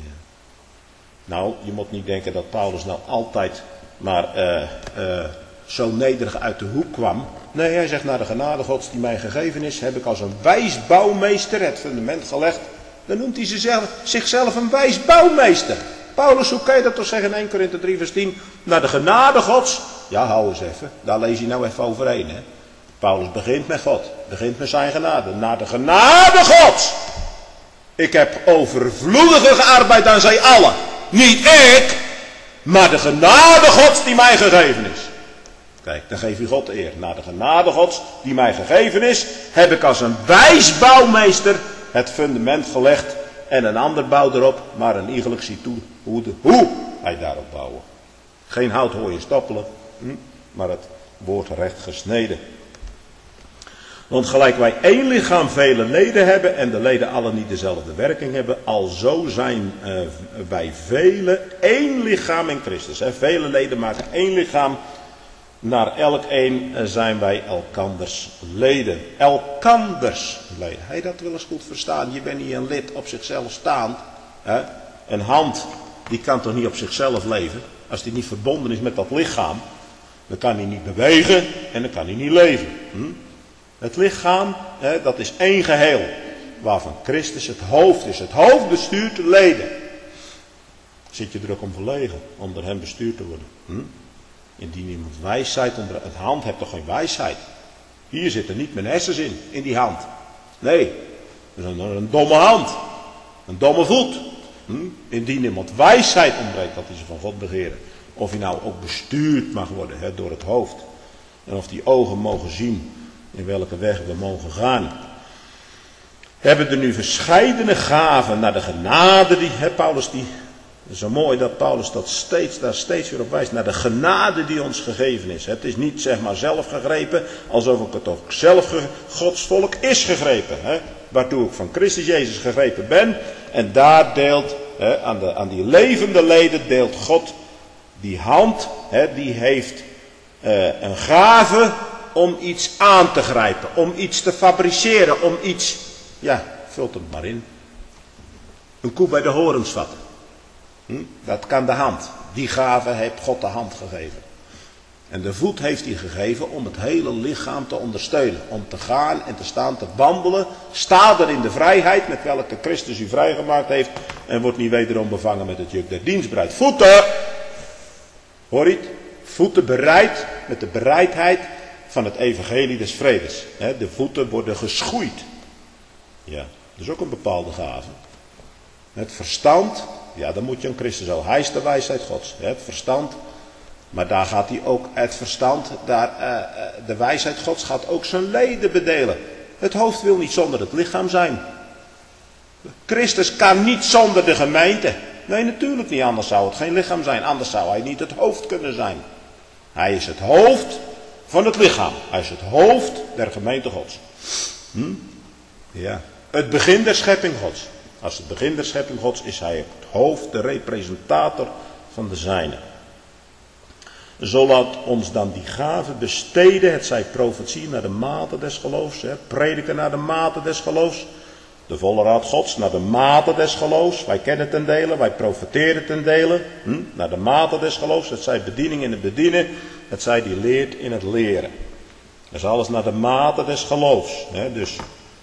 Nou, je moet niet denken dat Paulus nou altijd maar uh, uh, zo nederig uit de hoek kwam. Nee, hij zegt, naar de genade Gods die mij gegeven is, heb ik als een wijs bouwmeester het fundament gelegd. Dan noemt hij zichzelf, zichzelf een wijs bouwmeester. Paulus, hoe kan je dat toch zeggen in Eerste Korinthe drie vers tien? Naar de genade Gods. Ja, hou eens even. Daar lees je nou even overheen. Hè? Paulus begint met God. Begint met zijn genade. Naar de genade Gods. Ik heb overvloediger gearbeid dan zij allen. Niet ik, maar de genade Gods die mij gegeven is. Kijk, dan geef je God eer. Naar de genade Gods die mij gegeven is, heb ik als een wijs bouwmeester het fundament gelegd en een ander bouwt erop, maar een iegelijk ziet toe hoe, de, hoe hij daarop bouwen. Geen hout hoor je stoppelen, hm, maar het woord recht gesneden. Want gelijk wij één lichaam vele leden hebben en de leden alle niet dezelfde werking hebben, alzo zijn uh, wij vele één lichaam in Christus. Hè. Vele leden maken één lichaam. Naar elk een zijn wij elkanders leden. Elkanders leden. Heb je dat wel eens goed verstaan? Je bent niet een lid op zichzelf staand. Hè? Een hand, die kan toch niet op zichzelf leven? Als die niet verbonden is met dat lichaam, dan kan hij niet bewegen en dan kan hij niet leven. Hm? Het lichaam, hè, dat is één geheel. Waarvan Christus het hoofd is. Het hoofd bestuurt de leden. Zit je er ook om verlegen, om door hem bestuurd te worden? Hm? Indien iemand wijsheid onder het hand hebt, toch geen wijsheid. Hier zit er niet mijn hersens in, in die hand. Nee, dat is een, een domme hand. Een domme voet. Hm? Indien iemand wijsheid ontbreekt, dat hij ze van God begeren. Of hij nou ook bestuurd mag worden hè, door het hoofd. En of die ogen mogen zien in welke weg we mogen gaan. Hebben er nu verscheidene gaven naar de genade die, hè, Paulus die... Het is zo mooi dat Paulus dat steeds, daar steeds weer op wijst. Naar de genade die ons gegeven is. Het is niet zeg maar zelf gegrepen. Alsof ik het ook zelf ge, Gods volk is gegrepen. Hè? Waartoe ik van Christus Jezus gegrepen ben. En daar deelt, hè, aan, de, aan die levende leden deelt God die hand. Hè, die heeft uh, een gave om iets aan te grijpen, om iets te fabriceren, om iets, ja, vult het maar in. Een koe bij de horens vatten. Hm? Dat kan de hand. Die gave heeft God de hand gegeven. En de voet heeft hij gegeven om het hele lichaam te ondersteunen. Om te gaan en te staan, te wandelen. Sta er in de vrijheid met welke Christus u vrijgemaakt heeft. En wordt niet wederom bevangen met het juk der dienstbaarheid. Voeten! Hoor je het? Voeten bereid met de bereidheid van het evangelie des vredes. De voeten worden geschoeid. Ja, dat is ook een bepaalde gave. Het verstand, ja, dan moet je een Christus zo. Hij is de wijsheid Gods. Het verstand, maar daar gaat hij ook, het verstand, daar, uh, de wijsheid Gods gaat ook zijn leden bedelen. Het hoofd wil niet zonder het lichaam zijn. Christus kan niet zonder de gemeente. Nee, natuurlijk niet, anders zou het geen lichaam zijn. Anders zou hij niet het hoofd kunnen zijn. Hij is het hoofd van het lichaam. Hij is het hoofd der gemeente Gods. Hm? Ja. Het begin der schepping Gods. Als het begin der schepping Gods is hij het hoofd, de representator van de zijne. Zo laat ons dan die gave besteden, het zij profetie naar de mate des geloofs, hè, prediken naar de mate des geloofs, de volle raad Gods naar de mate des geloofs. Wij kennen ten dele, wij profeteren ten dele, hm, naar de mate des geloofs, het zij bediening in het bedienen, het zij die leert in het leren. Dat is alles naar de mate des geloofs. Hè, dus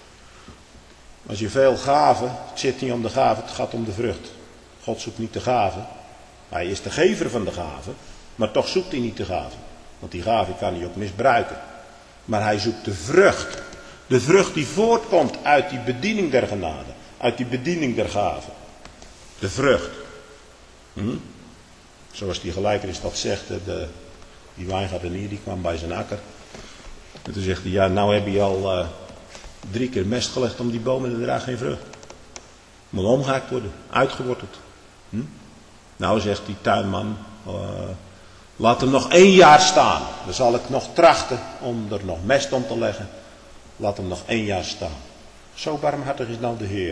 als je veel gaven, het zit niet om de gave, het gaat om de vrucht. God zoekt niet de gave, hij is de gever van de gave. Maar toch zoekt hij niet de gave. Want die gave kan hij ook misbruiken. Maar hij zoekt de vrucht. De vrucht die voortkomt uit die bediening der genade. Uit die bediening der gave. De vrucht. Hm? Zoals die gelijkenis dat zegt. De, die wijngaardenier die kwam bij zijn akker. En toen zegt hij, ja, nou heb je al uh, drie keer mest gelegd om die boom en er draagt geen vrucht. Moet omgehaakt worden. Uitgeworteld. Hm? Nou zegt die tuinman... Uh, Laat hem nog één jaar staan. Dan zal ik nog trachten om er nog mest om te leggen. Laat hem nog één jaar staan. Zo barmhartig is nou de Heer.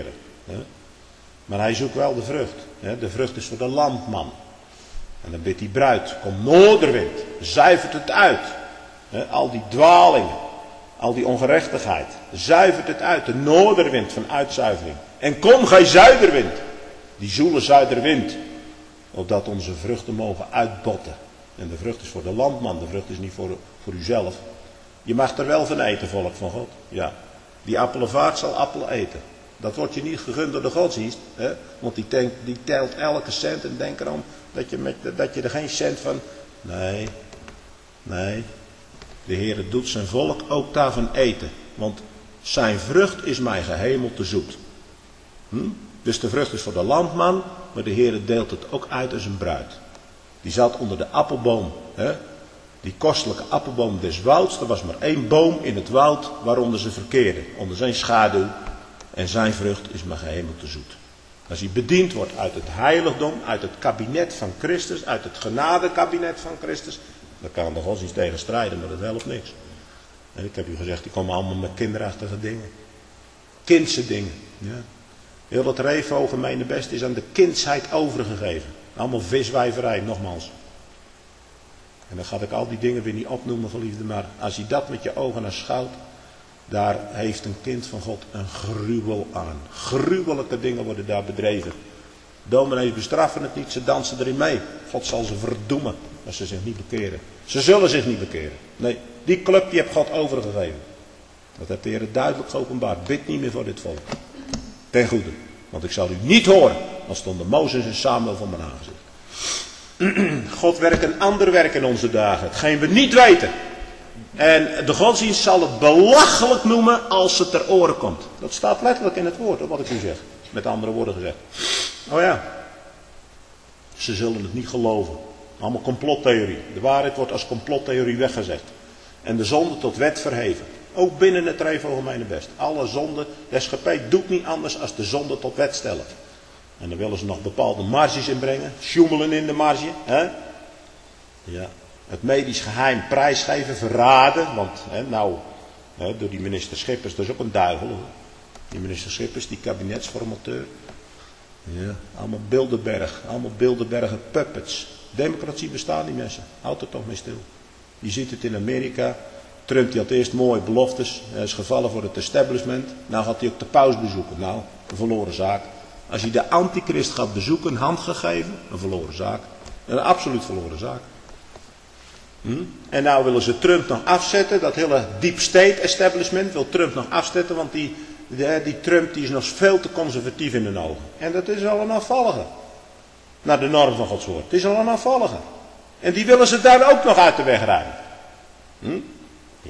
Maar hij zoekt wel de vrucht. De vrucht is voor de landman. En dan bidt die bruid. Kom noorderwind. Zuivert het uit. Al die dwalingen. Al die ongerechtigheid. Zuivert het uit. De noorderwind van uitzuivering. En kom gij zuiderwind. Die zoele zuiderwind. Opdat onze vruchten mogen uitbotten. En de vrucht is voor de landman, de vrucht is niet voor, voor uzelf. Je mag er wel van eten, volk van God. Ja. Die appelenvaart zal appelen eten. Dat wordt je niet gegund door de godsdienst. Hè? Want die, denkt, die telt elke cent en denkt erom dat je, met, dat je er geen cent van... Nee, nee. De Heer doet zijn volk ook daarvan eten. Want zijn vrucht is mij gehemeld te zoet. Hm? Dus de vrucht is voor de landman, maar de Heer deelt het ook uit als een bruid. Die zat onder de appelboom, hè? Die kostelijke appelboom des wouds. Er was maar één boom in het woud waaronder ze verkeerden. Onder zijn schaduw. En zijn vrucht is maar gehemeld te zoet. Als hij bediend wordt uit het heiligdom, uit het kabinet van Christus, uit het genadekabinet van Christus, dan kan de godsdienst tegen strijden, maar dat helpt niks. En ik heb u gezegd, die komen allemaal met kinderachtige dingen. Kindse dingen. Ja. Heel dat Revo gemeente best is aan de kindsheid overgegeven. Allemaal viswijverij, nogmaals. En dan ga ik al die dingen weer niet opnoemen, geliefde, maar als je dat met je ogen aanschouwt, daar heeft een kind van God een gruwel aan. Gruwelijke dingen worden daar bedreven. Dominees bestraffen het niet, ze dansen erin mee. God zal ze verdoemen als ze zich niet bekeren. Ze zullen zich niet bekeren. Nee, die club die heeft God overgegeven. Dat heeft de Heer duidelijk geopenbaard. Bid niet meer voor dit volk. Ten goede. Want ik zal u niet horen. Dan stonden Mozes en Samuel voor mijn aangezicht. God werkt een ander werk in onze dagen. Hetgeen we niet weten. En de godsdienst zal het belachelijk noemen als het ter oren komt. Dat staat letterlijk in het woord, wat ik u zeg. Met andere woorden gezegd. Oh ja. Ze zullen het niet geloven. Allemaal complottheorie. De waarheid wordt als complottheorie weggezet. En de zonde tot wet verheven. Ook binnen het Revo-Gemeenebest. Alle zonde, de S G P doet niet anders als de zonde tot wet stellen. En dan willen ze nog bepaalde marges inbrengen. Sjoemelen in de marge. Hè? Ja. Het medisch geheim prijsgeven, verraden. Want hè, nou, hè, door die minister Schippers, dat is ook een duivel. Hoor. Die minister Schippers, die kabinetsformateur. Ja, allemaal Bilderberg. Allemaal Bilderbergen puppets. Democratie bestaat niet, mensen. Houd er toch mee stil. Je ziet het in Amerika. Trump die had eerst mooie beloftes. Hij is gevallen voor het establishment. Nou gaat hij ook de paus bezoeken. Nou, een verloren zaak. Als hij de antichrist gaat bezoeken, handgegeven, een verloren zaak. Een absoluut verloren zaak. Hm? En nou willen ze Trump nog afzetten. Dat hele deep state establishment wil Trump nog afzetten. Want die, die, die Trump die is nog veel te conservatief in hun ogen. En dat is al een afvallige. Naar de norm van Gods woord. Het is al een afvallige. En die willen ze daar ook nog uit de weg ruimen. Hm? Ja.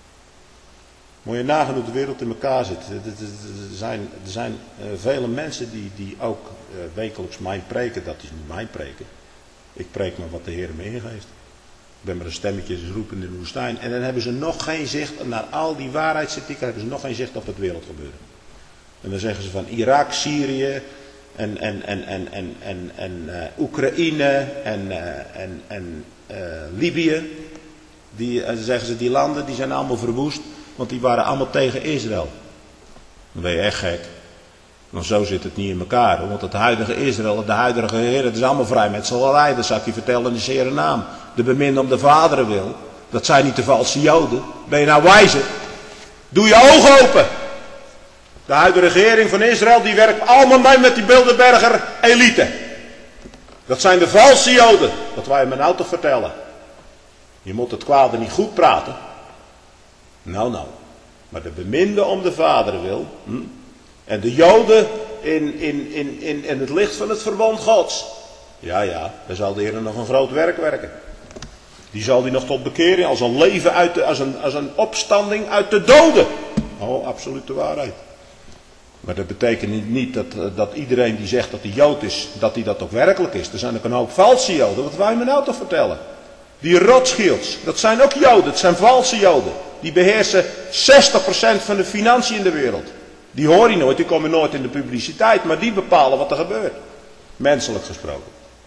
Moet je nagaan hoe de wereld in elkaar zit. Er zijn, er zijn uh, vele mensen die, die ook uh, wekelijks mij preken. Dat is niet mijn preken. Ik preek maar wat de Heer me ingeeft. Ik ben maar een stemmetje roepen in de woestijn. En dan hebben ze nog geen zicht, naar al die waarheidsartikelen hebben ze nog geen zicht op het wereldgebeuren. En dan zeggen ze van Irak, Syrië en, en, en, en, en, en, en uh, Oekraïne en, uh, en, en uh, Libië. Die, uh, dan zeggen ze die landen die zijn allemaal verwoest, want die waren allemaal tegen Israël. Dan ben je echt gek. Maar zo zit het niet in elkaar. Hoor. Want het huidige Israël, de huidige Heer, het is allemaal vrijmetselarij. Dat zal ik je vertellen in de zere naam. De beminde om de vaderen wil. Dat zijn niet de valse Joden. Ben je nou wijzer? Doe je ogen open. De huidige regering van Israël die werkt allemaal mee met die Bilderberger elite. Dat zijn de valse Joden. Dat wij me nou toch vertellen. Je moet het kwade niet goed praten. Nou nou. Maar de beminde om de vaderen wil. Hm? En de Joden in, in, in, in, in het licht van het verbond Gods. Ja, ja, daar zal de Heer nog een groot werk werken. Die zal die nog tot bekering, als een leven uit de, als een, als een opstanding uit de doden. Oh, absolute waarheid. Maar dat betekent niet dat, dat iedereen die zegt dat hij Jood is, dat hij dat ook werkelijk is. Er zijn ook een hoop valse Joden. Wat wil je me nou toch vertellen? Die Rothschilds, dat zijn ook Joden, het zijn valse Joden. Die beheersen zestig procent van de financiën in de wereld. Die hoor je nooit, die komen nooit in de publiciteit, maar die bepalen wat er gebeurt. Menselijk gesproken.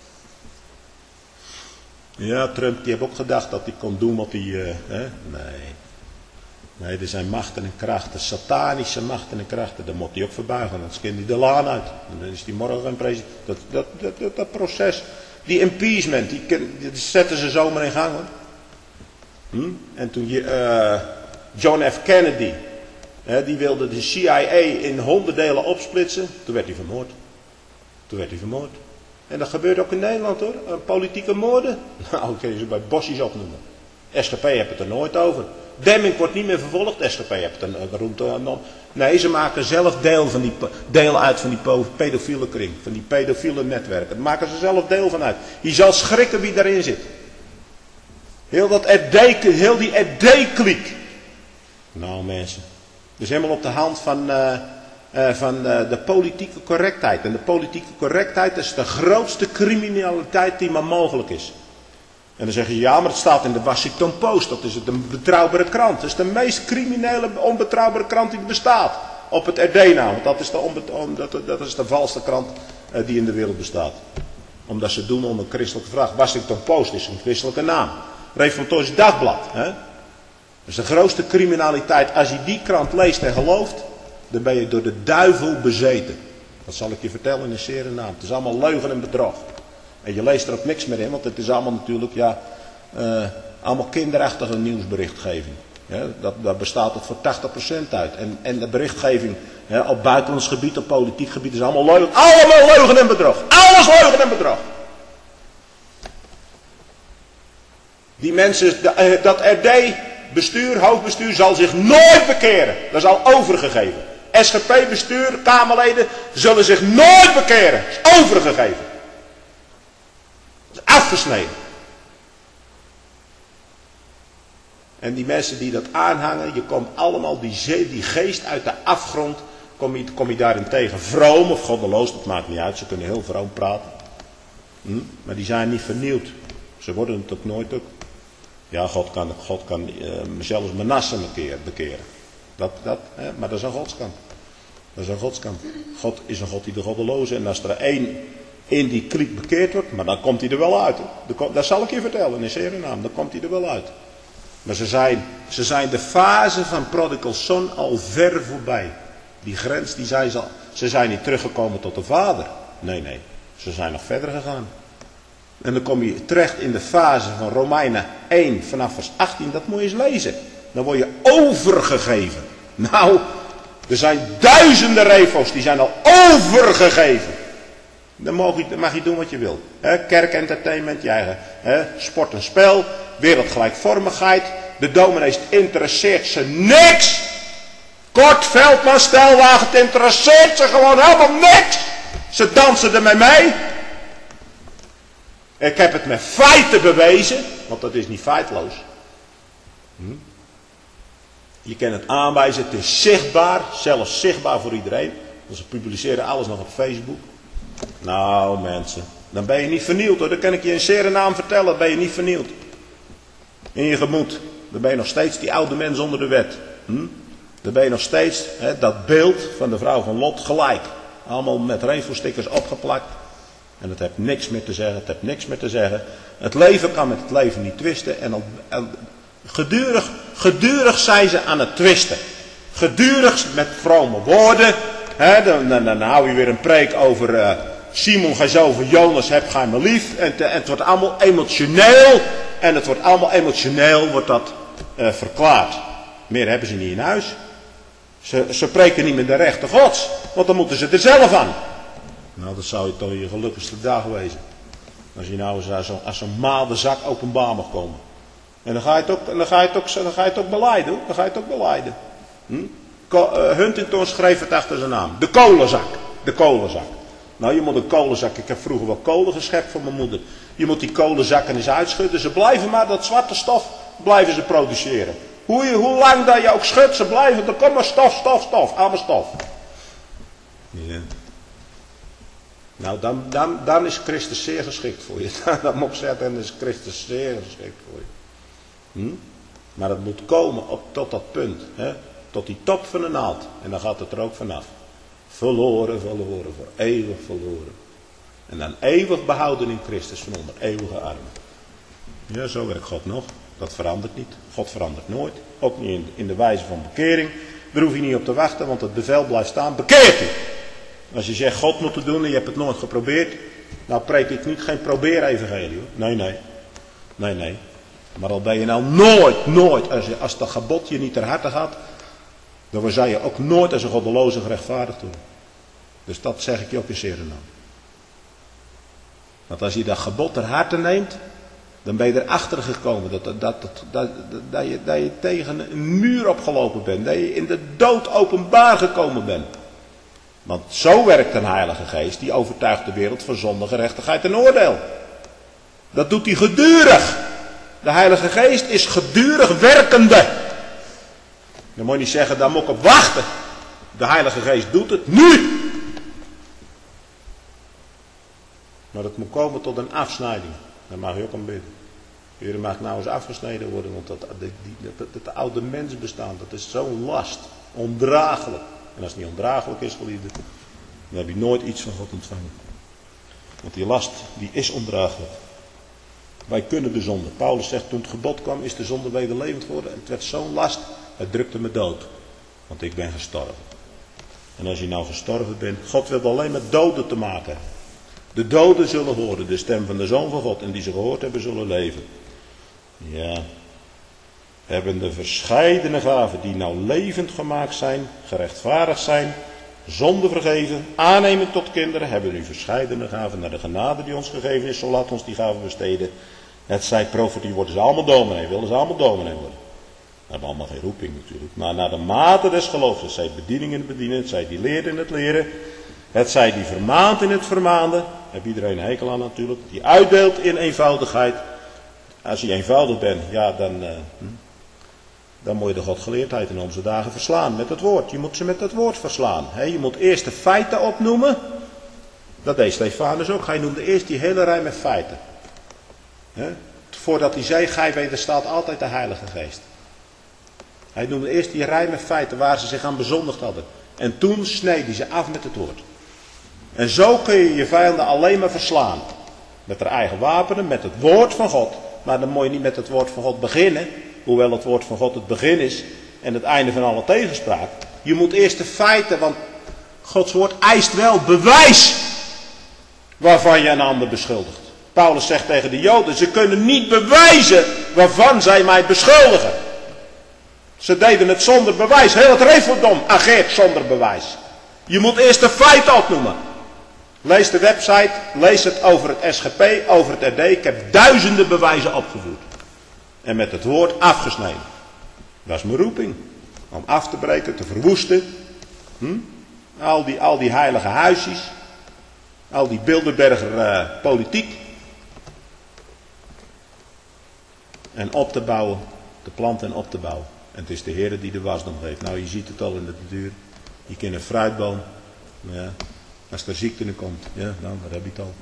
Ja, Trump die heeft ook gedacht dat hij kon doen wat hij... Uh, hè? Nee. Nee, er zijn machten en krachten, satanische machten en krachten. Daar moet hij ook verbuigen, anders kan hij de laan uit. Dan is hij morgen geen president. Dat, dat, dat, dat, dat proces, die impeachment, die, die zetten ze zomaar in gang hoor. Hm? En toen je, uh, John F. Kennedy... He, die wilde de C I A in honderd delen opsplitsen. Toen werd hij vermoord. Toen werd hij vermoord. En dat gebeurt ook in Nederland hoor. Politieke moorden. Nou, kun je ze bij bosjes opnoemen. S G P heeft het er nooit over. Demming wordt niet meer vervolgd. S G P heeft het er rond. Nee, ze maken zelf deel, van die, deel uit van die pedofiele kring. Van die pedofiele netwerken. Daar maken ze zelf deel van uit. Je zal schrikken wie daarin zit. Heel, dat R D, heel die R D-kliek. Nou mensen. Dus helemaal op de hand van, uh, uh, van uh, de politieke correctheid. En de politieke correctheid is de grootste criminaliteit die maar mogelijk is. En dan zeg je, ja, maar het staat in de Washington Post. Dat is een betrouwbare krant. Dat is de meest criminele, onbetrouwbare krant die er bestaat. Op het R D-naam. Want dat is de, onbe- on, dat, dat is de valste krant uh, die in de wereld bestaat. Omdat ze doen om een christelijke vraag. Washington Post is een christelijke naam. Reformatorische Dagblad. Hè? Dat is de grootste criminaliteit. Als je die krant leest en gelooft, dan ben je door de duivel bezeten. Dat zal ik je vertellen in een zere naam. Het is allemaal leugen en bedrog. En je leest er ook niks meer in, want het is allemaal natuurlijk, ja, uh, allemaal kinderachtige nieuwsberichtgeving. Ja, dat, dat bestaat toch voor tachtig procent uit. En, en de berichtgeving ja, op buitenlands gebied, op politiek gebied, is allemaal leugen. Allemaal leugen en bedrog. Alles leugen en bedrog. Die mensen, dat R D... bestuur, hoofdbestuur zal zich nooit bekeren. Dat is al overgegeven. S G P-bestuur, Kamerleden zullen zich nooit bekeren. Dat is overgegeven. Dat is afgesneden. En die mensen die dat aanhangen, je komt allemaal die, zee, die geest uit de afgrond, kom je, kom je daarin tegen. Vroom of goddeloos, dat maakt niet uit. Ze kunnen heel vroom praten. Hm? Maar die zijn niet vernieuwd. Ze worden het ook nooit ook. Ja, God kan, God kan uh, zelfs Manasse bekeren. Dat, dat, hè? Maar dat is een godskant. Dat is een godskant. God is een God die de goddeloze. En als er één in die kliek bekeerd wordt, maar dan komt hij er wel uit. Hè? Dat zal ik je vertellen in zijn naam. Dan komt hij er wel uit. Maar ze zijn, ze zijn de fase van prodigal son al ver voorbij. Die grens, die zijn ze, al, ze zijn niet teruggekomen tot de vader. Nee, nee. Ze zijn nog verder gegaan. En dan kom je terecht in de fase van Romeinen één vanaf vers achttien. Dat moet je eens lezen. Dan word je overgegeven. Nou, er zijn duizenden refo's die zijn al overgegeven. Dan mag je, dan mag je doen wat je wil. He, kerk, entertainment, je eigen he, sport en spel, wereldgelijkvormigheid. De dominees interesseert ze niks. Kort, Veldman, Stelwagen, het interesseert ze gewoon helemaal niks. Ze dansen ermee mee. Ik heb het met feiten bewezen, want dat is niet feitloos. Hm? Je kan het aanwijzen, het is zichtbaar, zelfs zichtbaar voor iedereen. Want ze publiceren alles nog op Facebook. Nou mensen, dan ben je niet vernield hoor, dan kan ik je in zere naam vertellen, dan ben je niet vernield. In je gemoed, dan ben je nog steeds die oude mens onder de wet. Hm? Dan ben je nog steeds hè, dat beeld van de vrouw van Lot gelijk. Allemaal met regelstickers opgeplakt. En het heeft niks meer te zeggen, het heeft niks meer te zeggen. Het leven kan met het leven niet twisten. En, al, en gedurig, gedurig zijn ze aan het twisten. Gedurig met vrome woorden. Hè, dan, dan, dan hou je weer een preek over uh, Simon ga zo, over Jonas heb gij me lief. En, te, en het wordt allemaal emotioneel. En het wordt allemaal emotioneel, wordt dat uh, verklaard. Meer hebben ze niet in huis. Ze, ze preken niet met de rechten Gods. Want dan moeten ze er zelf aan. Nou, dat zou je toch je gelukkigste dag wezen. Als je nou eens als zo'n zo maalde zak openbaar mag komen. En dan ga je het ook, dan ga je het ook, dan ga je het ook belijden. Dan ga je het ook belijden. Hm? Huntington schreef het achter zijn naam. De kolenzak. De kolenzak. Nou, je moet een kolenzak. Ik heb vroeger wel kolen geschept voor mijn moeder. Je moet die kolenzakken eens uitschudden. Ze blijven maar dat zwarte stof blijven ze produceren. Hoe, je, hoe lang dat je ook schudt, ze blijven. Er komt maar stof, stof, stof. Allemaal stof. Ja. Nou, dan, dan, dan is Christus zeer geschikt voor je. Dan moet ik zeggen, dan is Christus zeer geschikt voor je. Hm? Maar het moet komen op, tot dat punt. Hè? Tot die top van de naald. En dan gaat het er ook vanaf. Verloren, verloren, voor eeuwig verloren. En dan eeuwig behouden in Christus van onder eeuwige armen. Ja, zo werkt God nog. Dat verandert niet. God verandert nooit. Ook niet in, in de wijze van bekering. Daar hoef je niet op te wachten, want het bevel blijft staan. Bekeert u! Als je zegt God moet het doen en je hebt het nooit geprobeerd. Nou preek ik niet geen probeer-evangelie hoor. Nee, nee. Nee, nee. Maar al ben je nou nooit, nooit. Als, je, als dat gebod je niet ter harte gaat. Dan zou je ook nooit als een goddeloze gerechtvaardigd worden. Dus dat zeg ik je ook in zere naam. Want als je dat gebod ter harte neemt. Dan ben je erachter gekomen dat, dat, dat, dat, dat, dat, je, dat je tegen een muur opgelopen bent. Dat je in de dood openbaar gekomen bent. Want zo werkt een Heilige Geest. Die overtuigt de wereld van zonde, gerechtigheid en oordeel. Dat doet hij gedurig. De Heilige Geest is gedurig werkende. Dan moet je niet zeggen, daar moet ik op wachten. De Heilige Geest doet het nu. Maar het moet komen tot een afsnijding. Daar mag je ook aan bidden. Heer, mag nou eens afgesneden worden. Want dat, die, die, dat, dat, dat oude mens bestaan, dat is zo'n last. Ondraaglijk. En als het niet ondraaglijk is, geliefde, dan heb je nooit iets van God ontvangen. Want die last, die is ondraaglijk. Wij kunnen de zonde. Paulus zegt, toen het gebod kwam, is de zonde wederlevend geworden. En het werd zo'n last, het drukte me dood. Want ik ben gestorven. En als je nou gestorven bent, God wil alleen met doden te maken. De doden zullen horen de stem van de Zoon van God. En die ze gehoord hebben, zullen leven. Ja. Hebben de verscheidene gaven die nou levend gemaakt zijn, gerechtvaardigd zijn, zonde vergeven, aannemen tot kinderen, hebben nu verscheidene gaven naar de genade die ons gegeven is, zo laat ons die gaven besteden. Het zij profetie, worden ze allemaal dominee, willen ze allemaal dominee worden. We hebben allemaal geen roeping natuurlijk, maar naar de mate des geloofs, het zij bediening in het bedienen, het zij die leert in het leren, het zij die vermaant in het vermaanden, heb iedereen een hekel aan natuurlijk, die uitdeelt in eenvoudigheid. Als je eenvoudig bent, ja dan... Uh, hm. Dan moet je de godgeleerdheid in onze dagen verslaan met het woord. Je moet ze met het woord verslaan. He, je moet eerst de feiten opnoemen. Dat deed Stefanus ook. Hij noemde eerst die hele rij met feiten. He, voordat hij zei, gij weet, er staat altijd de Heilige Geest. Hij noemde eerst die rij met feiten waar ze zich aan bezondigd hadden. En toen sneed hij ze af met het woord. En zo kun je je vijanden alleen maar verslaan. Met haar eigen wapenen, met het woord van God. Maar dan moet je niet met het woord van God beginnen. Hoewel het woord van God het begin is en het einde van alle tegenspraak. Je moet eerst de feiten, want Gods woord eist wel bewijs waarvan je een ander beschuldigt. Paulus zegt tegen de Joden, ze kunnen niet bewijzen waarvan zij mij beschuldigen. Ze deden het zonder bewijs. Heel het referendum ageert zonder bewijs. Je moet eerst de feiten opnoemen. Lees de website, lees het over het S G P, over het R D. Ik heb duizenden bewijzen opgevoerd. En met het woord afgesneden. Dat is mijn roeping. Om af te breken, te verwoesten. Hm? Al, die, al die heilige huisjes. Al die Bilderberger uh, politiek. En op te bouwen. Te planten en op te bouwen. En het is de Heer die de wasdom geeft. Nou, je ziet het al in de natuur. Je kent een fruitboom. Ja, als er ziekte in komt. Ja, nou, daar heb je het al.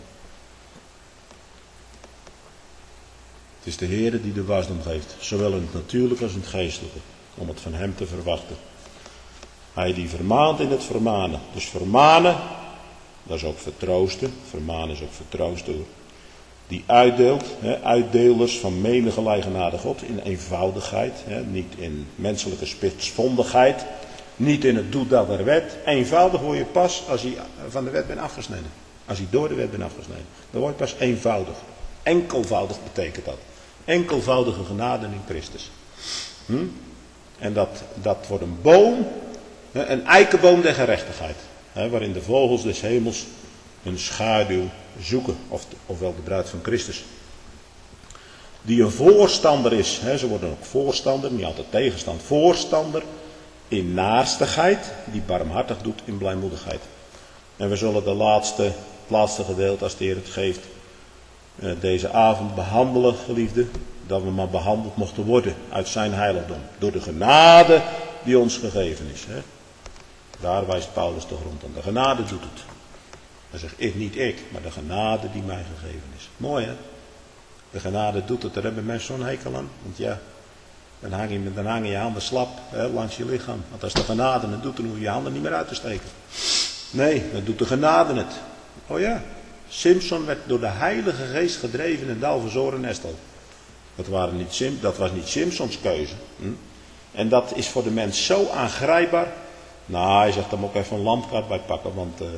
Het is de Heer die de wasdom geeft. Zowel in het natuurlijke als in het geestelijke. Om het van hem te verwachten. Hij die vermaant in het vermanen. Dus vermanen, dat is ook vertroosten. Vermanen is ook vertroosten hoor. Die uitdeelt, hè, uitdelers van menige genade God in eenvoudigheid. Hè, niet in menselijke spitsvondigheid. Niet in het doe dat der wet. Eenvoudig word je pas als je van de wet bent afgesneden. Als je door de wet bent afgesneden. Dan word je pas eenvoudig. Enkelvoudig betekent dat. Enkelvoudige genade in Christus. Hm? En dat, dat wordt een boom. Een eikenboom der gerechtigheid. Hè, waarin de vogels des hemels hun schaduw zoeken. Of, ofwel de bruid van Christus. Die een voorstander is. Hè, ze worden ook voorstander. Niet altijd tegenstand. Voorstander. In naarstigheid. Die barmhartig doet in blijmoedigheid. En we zullen de laatste, het laatste gedeelte als de Heer het geeft. Deze avond behandelen, geliefden. Dat we maar behandeld mochten worden. Uit zijn heiligdom. Door de genade die ons gegeven is. Hè. Daar wijst Paulus de grond aan. De genade doet het. Hij zegt, ik, niet ik, maar de genade die mij gegeven is. Mooi hè? De genade doet het. Daar hebben mensen zo'n hekel aan. Want ja, dan hang je, dan hang je, je handen slap hè, langs je lichaam. Want als de genade het doet, dan hoef je je handen niet meer uit te steken. Nee, dan doet de genade het. Oh ja, Simson werd door de Heilige Geest gedreven in Dal van Zoar en Estel. Dat, waren niet Sim, dat was niet Simsons keuze. Hm? En dat is voor de mens zo aangrijpbaar. Nou, hij zegt, daar moet ik even een landkaart bij pakken, want uh,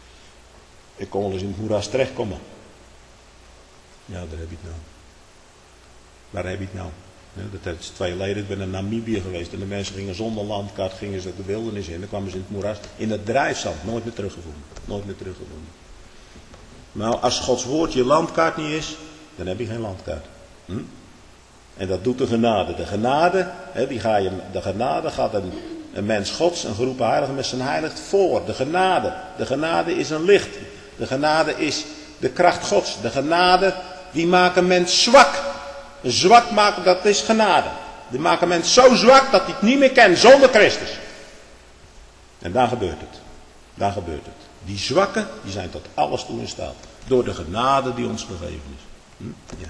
ik kon wel eens in het moeras terechtkomen. Ja, daar heb je het nou. Waar heb je het nou? Ja, dat is twee leden, ik ben in Namibië geweest en de mensen gingen zonder landkaart, gingen ze de wildernis in. Dan kwamen ze in het moeras, in het drijfzand, nooit meer teruggevonden. Nooit meer teruggevonden. Nou, als Gods woord je landkaart niet is, dan heb je geen landkaart. Hm? En dat doet de genade. De genade, hè, die ga je, de genade gaat een, een mens Gods, een geroepen heilige met zijn heiligd voor. De genade. De genade is een licht. De genade is de kracht Gods. De genade, die maakt een mens zwak. Zwak maken, dat is genade. Die maakt een mens zo zwak dat hij het niet meer kent zonder Christus. En dan gebeurt het. Dan gebeurt het. Die zwakken, die zijn tot alles toe in staat. Door de genade die ons gegeven is. Hm? Ja.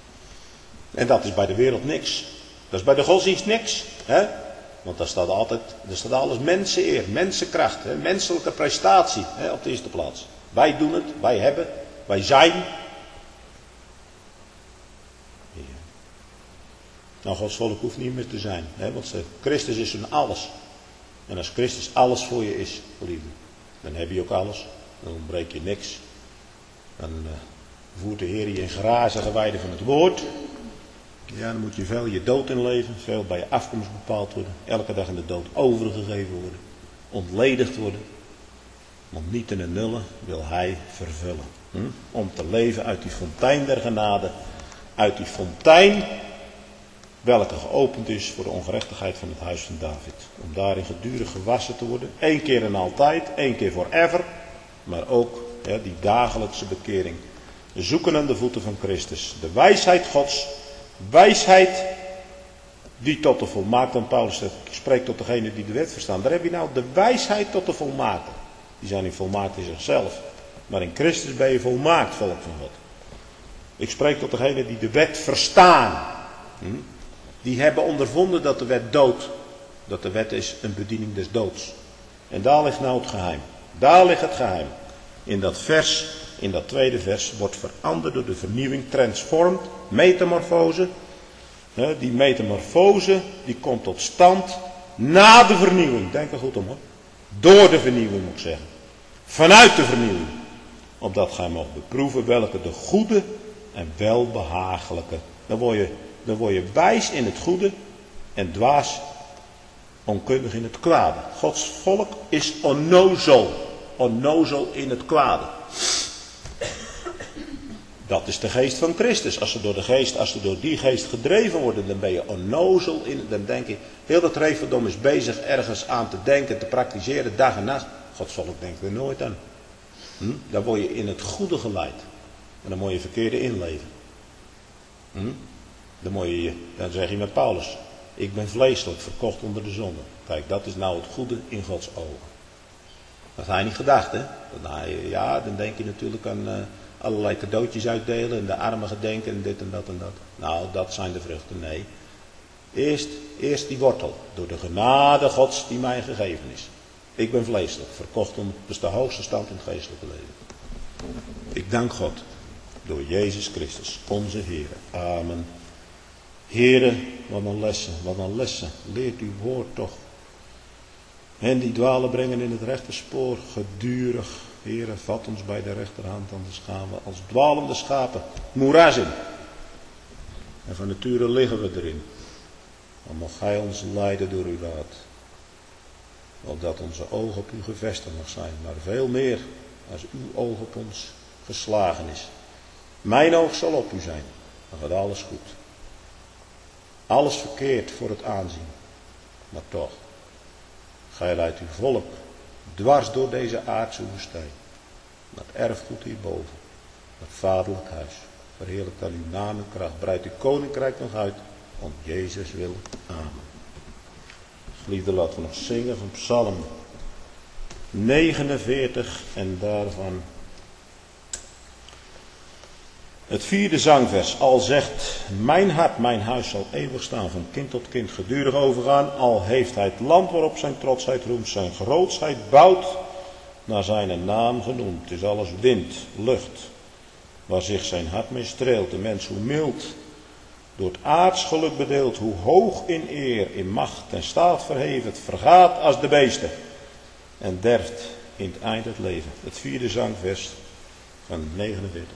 En dat is bij de wereld niks. Dat is bij de godsdienst niks. Hè? Want daar staat altijd, daar staat alles menseneer, mensenkracht, hè? Menselijke prestatie hè? Op de eerste plaats. Wij doen het, wij hebben, wij zijn. Ja. Nou, Gods volk hoeft niet meer te zijn. Hè? Want Christus is hun alles. En als Christus alles voor je is, geliefde, dan heb je ook alles. Dan ontbreek je niks. Dan uh, voert de Heer je in grazige weiden van het woord. Ja, dan moet je veel je dood inleven. Veel bij je afkomst bepaald worden. Elke dag in de dood overgegeven worden. Ontledigd worden. Want niet in de nullen wil hij vervullen. Hm? Om te leven uit die fontein der genade. Uit die fontein welke geopend is voor de ongerechtigheid van het huis van David. Om daarin gedurig gewassen te worden. Eén keer en altijd. Één keer forever. Maar ook ja, die dagelijkse bekering. Zoeken aan de voeten van Christus. De wijsheid Gods. Wijsheid die tot de volmaakte. En Paulus spreekt tot degene die de wet verstaan. Daar heb je nou de wijsheid tot de volmaakte. Die zijn niet volmaakt in zichzelf. Maar in Christus ben je volmaakt, volk van God. Ik spreek tot degene die de wet verstaan. Hm? Die hebben ondervonden dat de wet dood. Dat de wet is een bediening des doods. En daar ligt nou het geheim. Daar ligt het geheim. In dat vers, in dat tweede vers, wordt veranderd door de vernieuwing, transformed, metamorfose. Die metamorfose, die komt tot stand na de vernieuwing. Denk er goed om hoor. Door de vernieuwing moet ik zeggen. Vanuit de vernieuwing. Opdat gij mag beproeven welke de goede en welbehagelijke. Dan word je, dan word je wijs in het goede en dwaas onkundig in het kwade. Gods volk is onnozel. Onnozel in het kwade. Dat is de geest van Christus. Als ze door de geest, als ze door die geest gedreven worden, dan ben je onnozel in. Dan denk je, heel dat reverdom is bezig ergens aan te denken, te praktiseren, dag en nacht. Gods volk denkt er nooit aan. Hm? Dan word je in het goede geleid. En dan moet je verkeerde inleven. Hm? Dan, moet je, dan zeg je met Paulus, ik ben vleeselijk, verkocht onder de zonde. Kijk, dat is nou het goede in Gods ogen. Dat had hij niet gedacht, hè? Dan, hij, ja, dan denk je natuurlijk aan uh, allerlei cadeautjes uitdelen en de armen gedenken en dit en dat en dat. Nou, dat zijn de vruchten. Nee. Eerst, eerst die wortel. Door de genade Gods die mij gegeven is. Ik ben vleeselijk, verkocht om, dus de hoogste stand in het geestelijke leven. Ik dank God. Door Jezus Christus, onze Heer. Amen. Heere, wat een lessen, wat een lessen. Leert uw woord toch. En die dwalen brengen in het rechte spoor, gedurig. Heere, vat ons bij de rechterhand, anders gaan we als dwalende schapen moeras in. En van nature liggen we erin. Dan mag Gij ons leiden door uw raad. Opdat onze oog op u gevestigd mag zijn, maar veel meer als uw oog op ons geslagen is. Mijn oog zal op u zijn, dan gaat alles goed. Alles verkeerd voor het aanzien, maar toch. Gij leidt uw volk dwars door deze aardse woestijn. Dat erfgoed hierboven, dat vaderlijk huis. Verheerlijk dan uw naam en kracht. Breid uw koninkrijk nog uit, om Jezus wil. Amen. Geliefde, laten we nog zingen van Psalm negenenveertig en daarvan het vierde zangvers. Al zegt mijn hart, mijn huis zal eeuwig staan, van kind tot kind gedurig overgaan. Al heeft hij het land waarop zijn trotsheid roemt, zijn grootsheid bouwt, naar zijn naam genoemd. Het is alles wind, lucht, waar zich zijn hart mee streelt. De mens hoe mild, door het aardsgeluk bedeeld, hoe hoog in eer, in macht en staat verheven. Het vergaat als de beesten en derft in het eind het leven. Het vierde zangvers van negenenveertig.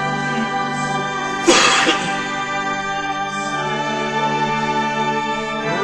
Oh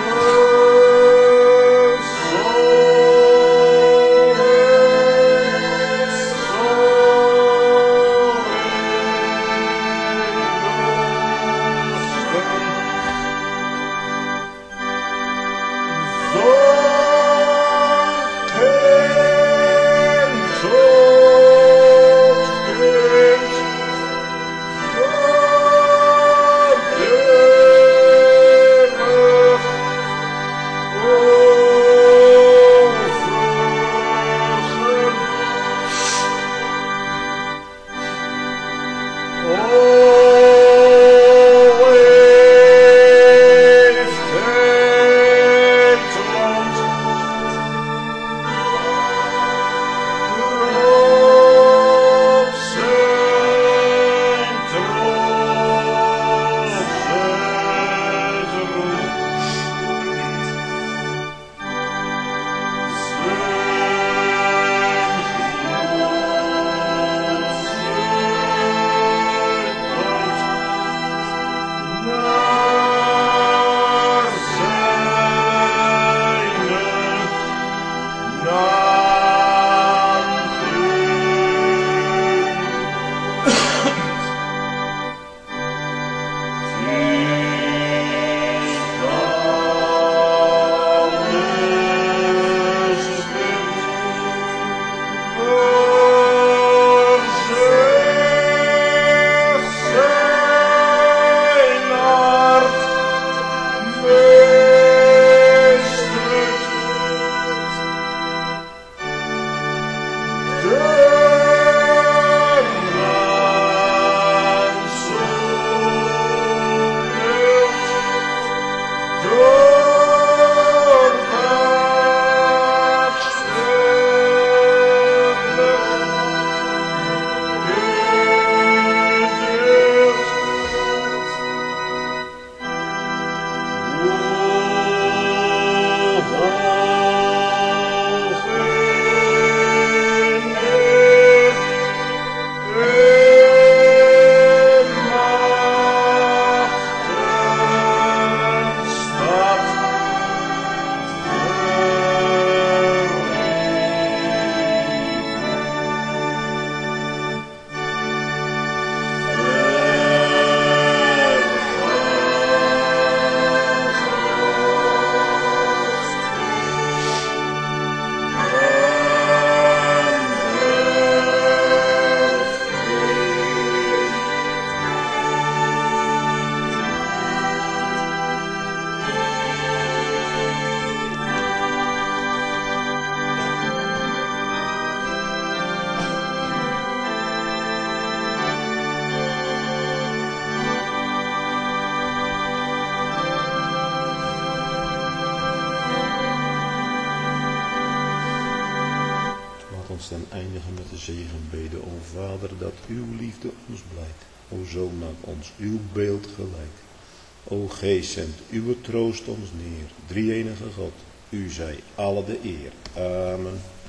tekst en eindigen met de zegenbede. O Vader, dat uw liefde ons blijkt. O Zoon, naar ons uw beeld gelijkt. O Geest, zendt uw troost ons neer. Drie-enige God, u zij alle de eer. Amen.